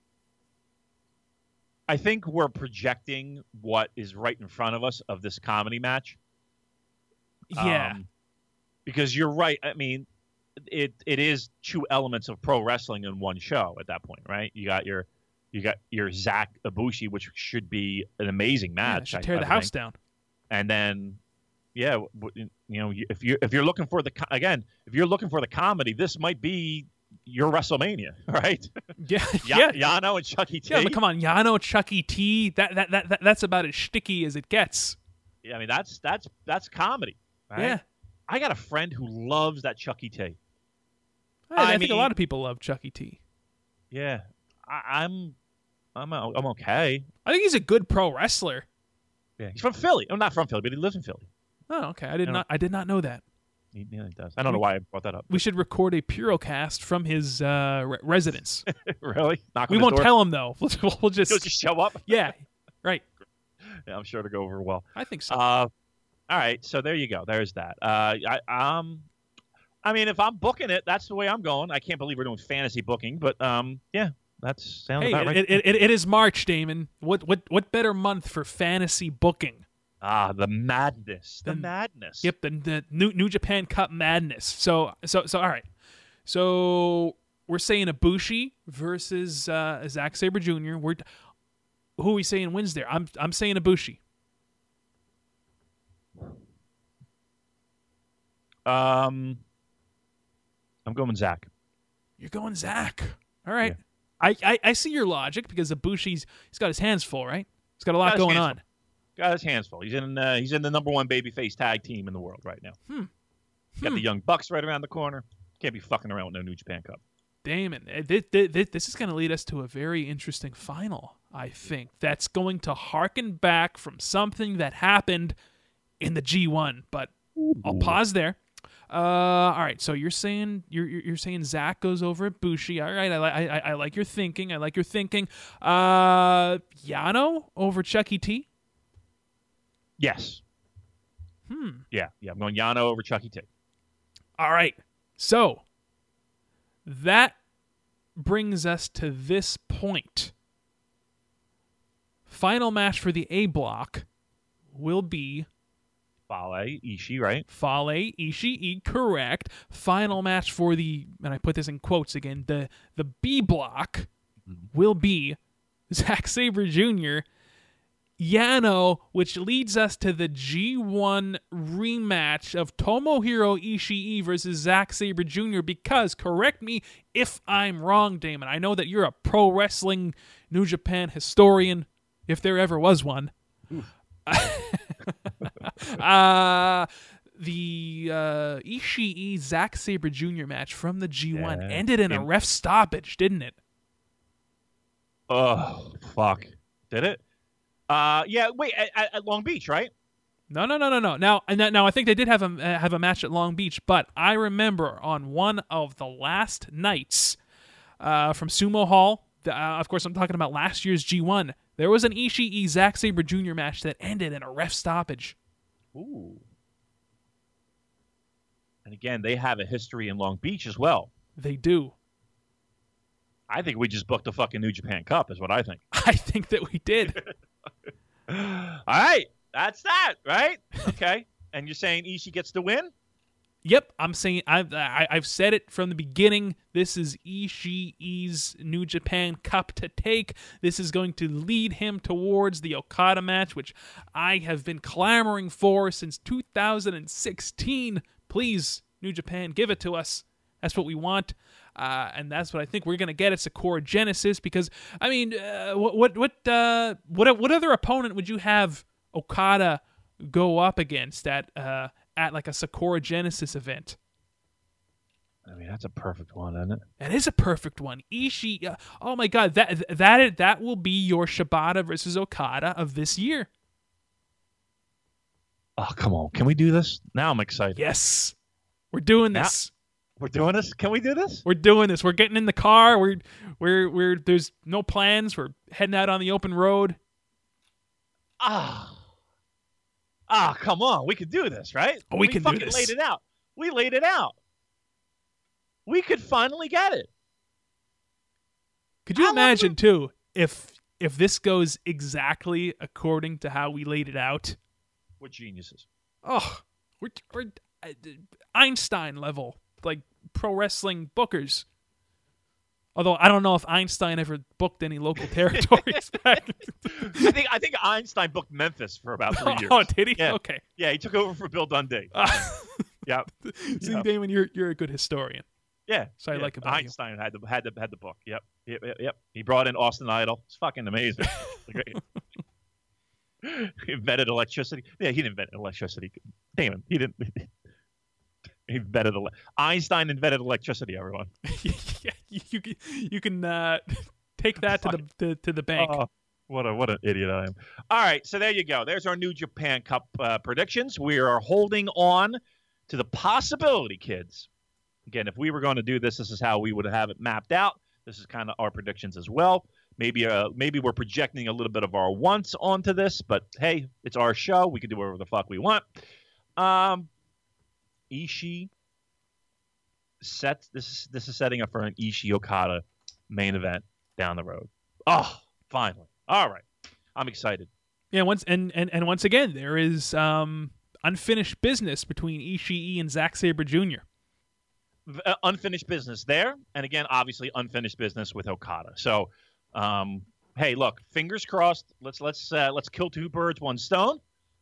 I think we're projecting what is right in front of us of this comedy match. Yeah. Because you're right. I mean, it is two elements of pro wrestling in one show at that point, right? You got your Zach Ibushi, which should be an amazing match. Should tear the house down. And then, yeah, you know, if you're looking for if you're looking for the comedy, this might be your WrestleMania, right? Yeah, Yano and Chucky T. Yeah, but come on, Yano, Chucky T. That's about as shticky as it gets. Yeah, I mean that's comedy, right? Yeah. I got a friend who loves that Chucky T. I think a lot of people love Chucky T. Yeah, I'm okay. I think he's a good pro wrestler. Yeah, he's from Philly. I'm not from Philly, but he lives in Philly. Oh, okay. I did not know that. He does. I don't know why I brought that up. We should record a Purocast from his residence. Really? We won't tell him though. We'll just He'll just show up. Yeah, right. Yeah, I'm sure it'll go over well. I think so. All right, so there you go. There's that. I mean, if I'm booking it, that's the way I'm going. I can't believe we're doing fantasy booking, but yeah, that sounds about right. It is March, Damon. What better month for fantasy booking? The madness. The madness. Yep, the New Japan Cup madness. So all right. So we're saying Ibushi versus Zack Sabre Jr. Who are we saying wins there? I'm saying Ibushi. I'm going Zach. You're going Zach. All right. Yeah. I see your logic because Ibushi's he's got his hands full, right? He's got a lot going on. Got his hands full. He's in the number one babyface tag team in the world right now. Got the Young Bucks right around the corner. Can't be fucking around with no New Japan Cup. Damon, this is going to lead us to a very interesting final, I think. That's going to harken back from something that happened in the G1, but I'll pause there. All right, so you're saying Zach goes over at Bushi. All right, I like your thinking. Yano over Chucky T. Yes. Yeah. I'm going Yano over Chucky T. All right, so that brings us to this point. Final match for the A block will be Fale Ishii, right? Fale Ishii, correct. Final match for the, and I put this in quotes again, the B block will be Zack Sabre Jr., Yano, which leads us to the G1 rematch of Tomohiro Ishii versus Zack Sabre Jr. because, correct me if I'm wrong, Damon, I know that you're a pro wrestling New Japan historian, if there ever was one. The Ishii Zack Sabre Jr. match from the G1 ended in a ref stoppage, didn't it? Oh, fuck. Did it? Yeah, wait, at Long Beach, right? No. Now, I think they did have a match at Long Beach, but I remember on one of the last nights from Sumo Hall, of course I'm talking about last year's G1, there was an Ishii Zack Sabre Jr. match that ended in a ref stoppage. Ooh. And again, they have a history in Long Beach as well. They do. I think we just booked a fucking New Japan Cup, is what I think. I think that we did. All right. That's that, right? Okay. And you're saying Ishii gets the win? Yep. I'm saying I've said it from the beginning. This is Ishii's New Japan Cup to take. This is going to lead him towards the Okada match, which I have been clamoring for since 2016. Please, New Japan, give it to us. That's what we want. And that's what I think we're going to get at Sakura Genesis because, I mean, what other opponent would you have Okada go up against at like a Sakura Genesis event? I mean, that's a perfect one, isn't it? It is a perfect one. Ishii, oh my God, that will be your Shibata versus Okada of this year. Oh, come on. Can we do this? Now I'm excited. Yes, we're doing this. We're doing this? Can we do this? We're doing this. We're getting in the car. We're there's no plans. We're heading out on the open road. Come on. We could do this, right? Oh, we can do fucking this. laid it out. We laid it out. We could finally get it. Could you imagine, too, if this goes exactly according to how we laid it out? We're geniuses. Oh, we're Einstein level, like pro wrestling bookers. Although I don't know if Einstein ever booked any local territories back. I think Einstein booked Memphis for about 3 years. Oh, did he? Yeah. Okay. Yeah, he took over for Bill Dundee. Yeah. See, Yeah. Damon, you're a good historian. Yeah. So I like about you. Einstein had the book. Yep. He brought in Austin Idol. It's fucking amazing. Great. He invented electricity. Yeah, he didn't invent electricity. Damn, he didn't. He invented Einstein invented electricity. Everyone. Yeah, you can take that to the bank. Oh, what an idiot I am. All right, so there you go. There's our New Japan Cup predictions. We are holding on to the possibility, kids. Again, if we were going to do this, this is how we would have it mapped out. This is kind of our predictions as well. Maybe we're projecting a little bit of our wants onto this, but hey, it's our show. We can do whatever the fuck we want. Ishii sets this is setting up for an Ishii Okada main event down the road. Oh, finally. All right. I'm excited. Yeah, once again, there is unfinished business between Ishii and Zack Sabre Jr. Unfinished business there, and again, obviously unfinished business with Okada. So, hey, look, fingers crossed. Let's kill two birds, one stone.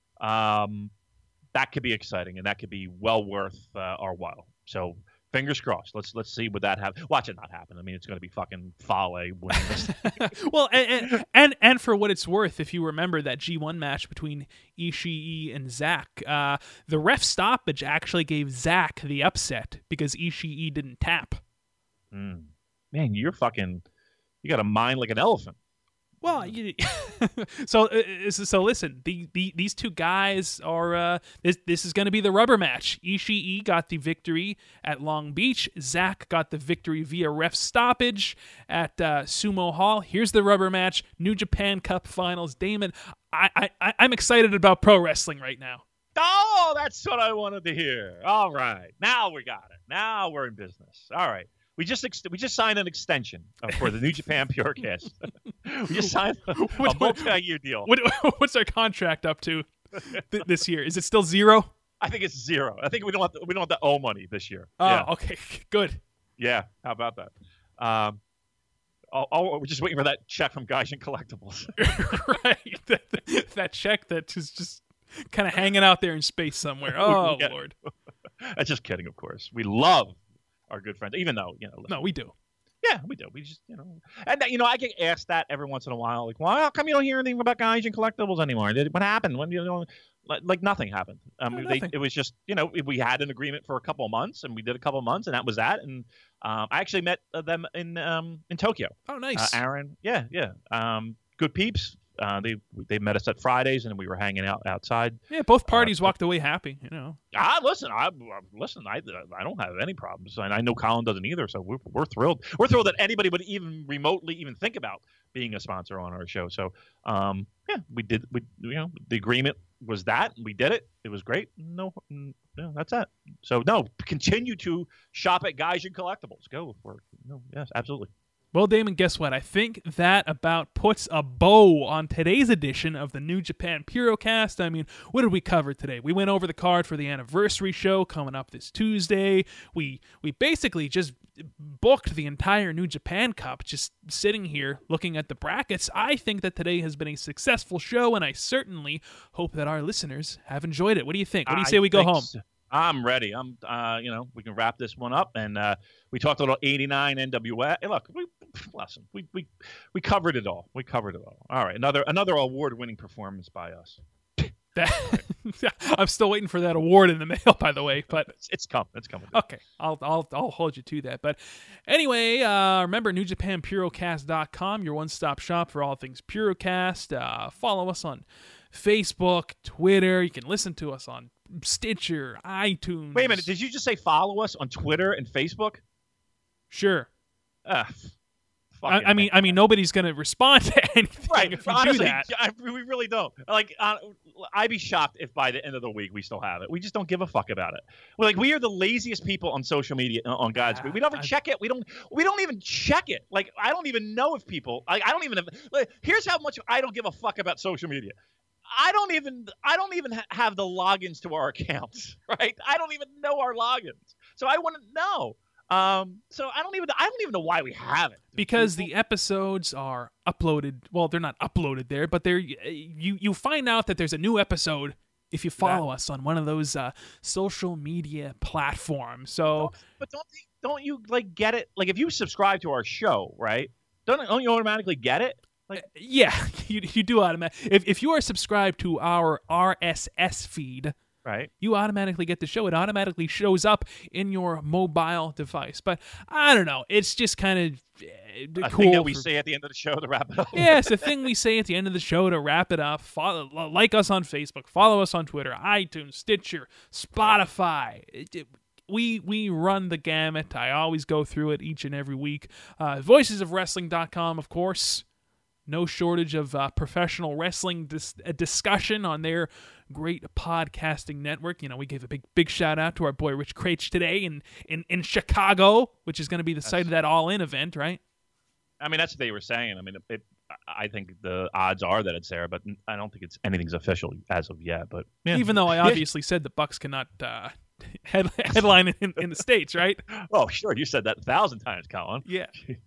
That could be exciting, and that could be well worth our while. So, fingers crossed. Let's see what that happens. Watch it not happen. I mean, it's going to be fucking Fale winning this. Well, and for what it's worth, if you remember that G1 match between Ishii and Zack, the ref stoppage actually gave Zack the upset because Ishii didn't tap. Man, you got a mind like an elephant. Well, so listen, these two guys are this is going to be the rubber match. Ishii got the victory at Long Beach. Zack got the victory via ref stoppage at Sumo Hall. Here's the rubber match. New Japan Cup Finals. Damon, I'm excited about pro wrestling right now. Oh, that's what I wanted to hear. All right, now we got it. Now we're in business. All right. We just signed an extension for the New Japan Purecast. We just signed a multi-year deal. What's our contract up to this year? Is it still 0? I think it's 0. I think we don't have to owe money this year. Oh, yeah. Okay, good. Yeah, how about that? We're just waiting for that check from Gaijin Collectibles. Right, that check that is just kind of hanging out there in space somewhere. Oh, yeah. Lord. That's just kidding, of course. We love our good friends, even though, listen. No, we do. Yeah, we do. We just, and I get asked that every once in a while, like, well, how come you don't hear anything about Gaijin Collectibles anymore? What happened? When like nothing happened. Nothing. It was just, we had an agreement for a couple of months, and we did a couple of months, and that was that. And I actually met them in Tokyo. Oh, nice. Aaron, yeah. Good peeps. They met us at Fridays, and we were hanging out outside. Yeah, both parties walked away happy. Listen. I don't have any problems, and I know Colin doesn't either. So we're thrilled. We're thrilled that anybody would even remotely even think about being a sponsor on our show. So we did. The agreement was that we did it. It was great. No, that's it. So continue to shop at Gaijin Collectibles. Go for it. Yes, absolutely. Well, Damon, guess what? I think that about puts a bow on today's edition of the New Japan Purocast. I mean, what did we cover today? We went over the card for the anniversary show coming up this Tuesday. We basically just booked the entire New Japan Cup, just sitting here looking at the brackets. I think that today has been a successful show, and I certainly hope that our listeners have enjoyed it. What do you think? What do you say we go home? So. I'm ready. We can wrap this one up, and we talked a little 89 NWA. Hey, look, we covered it all. We covered it all. All right, another award-winning performance by us. I'm still waiting for that award in the mail, by the way, but it's coming. It's coming. Okay, I'll hold you to that. But anyway, remember NewJapanPurocast.com, your one-stop shop for all things Purocast. Follow us on Facebook, Twitter. You can listen to us on Stitcher, iTunes. Wait a minute. Did you just say follow us on Twitter and Facebook? Sure. Fucking I mean, nobody's going to respond to anything right. if you Honestly, do that. we really don't. Like, I'd be shocked if by the end of the week we still have it. We just don't give a fuck about it. We are the laziest people on social media on God's Grid. We don't ever check it. We don't even check it. Like, I don't even know if people. Like, I don't even have. Like, here's how much I don't give a fuck about social media. I don't even have the logins to our accounts. Right. I don't even know our logins. So I wouldn't know. So I don't even know why we have it. Because the episodes are uploaded. Well, they're not uploaded there, but you find out that there's a new episode if you follow us on one of those social media platforms. So, but don't you like get it? Like if you subscribe to our show, right? Don't you automatically get it? Like, yeah, you do automatically. If you are subscribed to our RSS feed. Right. You automatically get the show. It automatically shows up in your mobile device. But I don't know. It's just kind of a cool. Thing that we say at the end of the show to wrap it up. Yeah, it's a thing we say at the end of the show to wrap it up. Like us on Facebook. Follow us on Twitter, iTunes, Stitcher, Spotify. We run the gamut. I always go through it each and every week. VoicesOfWrestling.com, of course. No shortage of professional wrestling discussion on their great podcasting network. You know, we gave a big shout out to our boy Rich Craich today in Chicago, which is going to be the site of that All In event, right? I mean, that's what they were saying. I mean, I think the odds are that it's there, but I don't think anything's official as of yet. But yeah. Even though I obviously said the Bucks cannot headline in the States, right? Oh, sure. You said that 1,000 times, Colin. Yeah.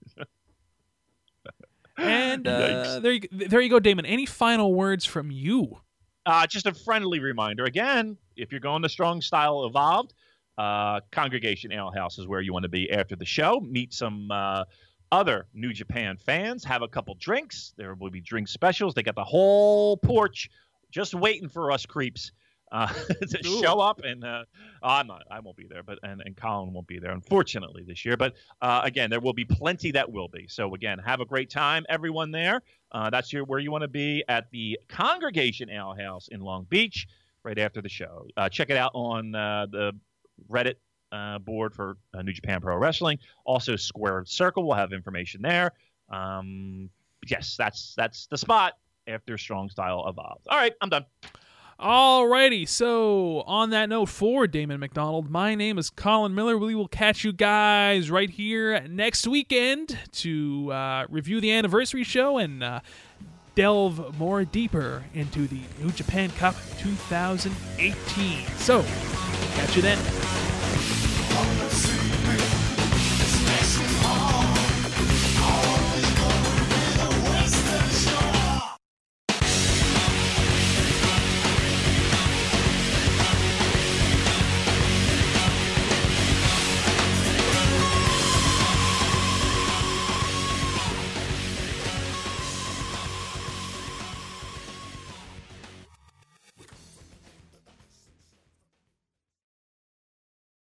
And there you go, Damon. Any final words from you? Just a friendly reminder. Again, if you're going to Strong Style Evolved, Congregation Ale House is where you want to be after the show. Meet some other New Japan fans. Have a couple drinks. There will be drink specials. They got the whole porch just waiting for us creeps to show up. And I won't be there, but and Colin won't be there, unfortunately, this year. But again, there will be plenty that will be. So again, have a great time, everyone there. That's where you want to be, at the Congregation Ale House in Long Beach, right after the show. Check it out on the Reddit board for New Japan Pro Wrestling. Also, Squared Circle will have information there. Yes, that's the spot after Strong Style Evolved. All right, I'm done. Alrighty, so on that note, for Damon McDonald, my name is Colin Miller. We will catch you guys right here next weekend to review the anniversary show and delve more deeper into the New Japan Cup 2018. So, catch you then.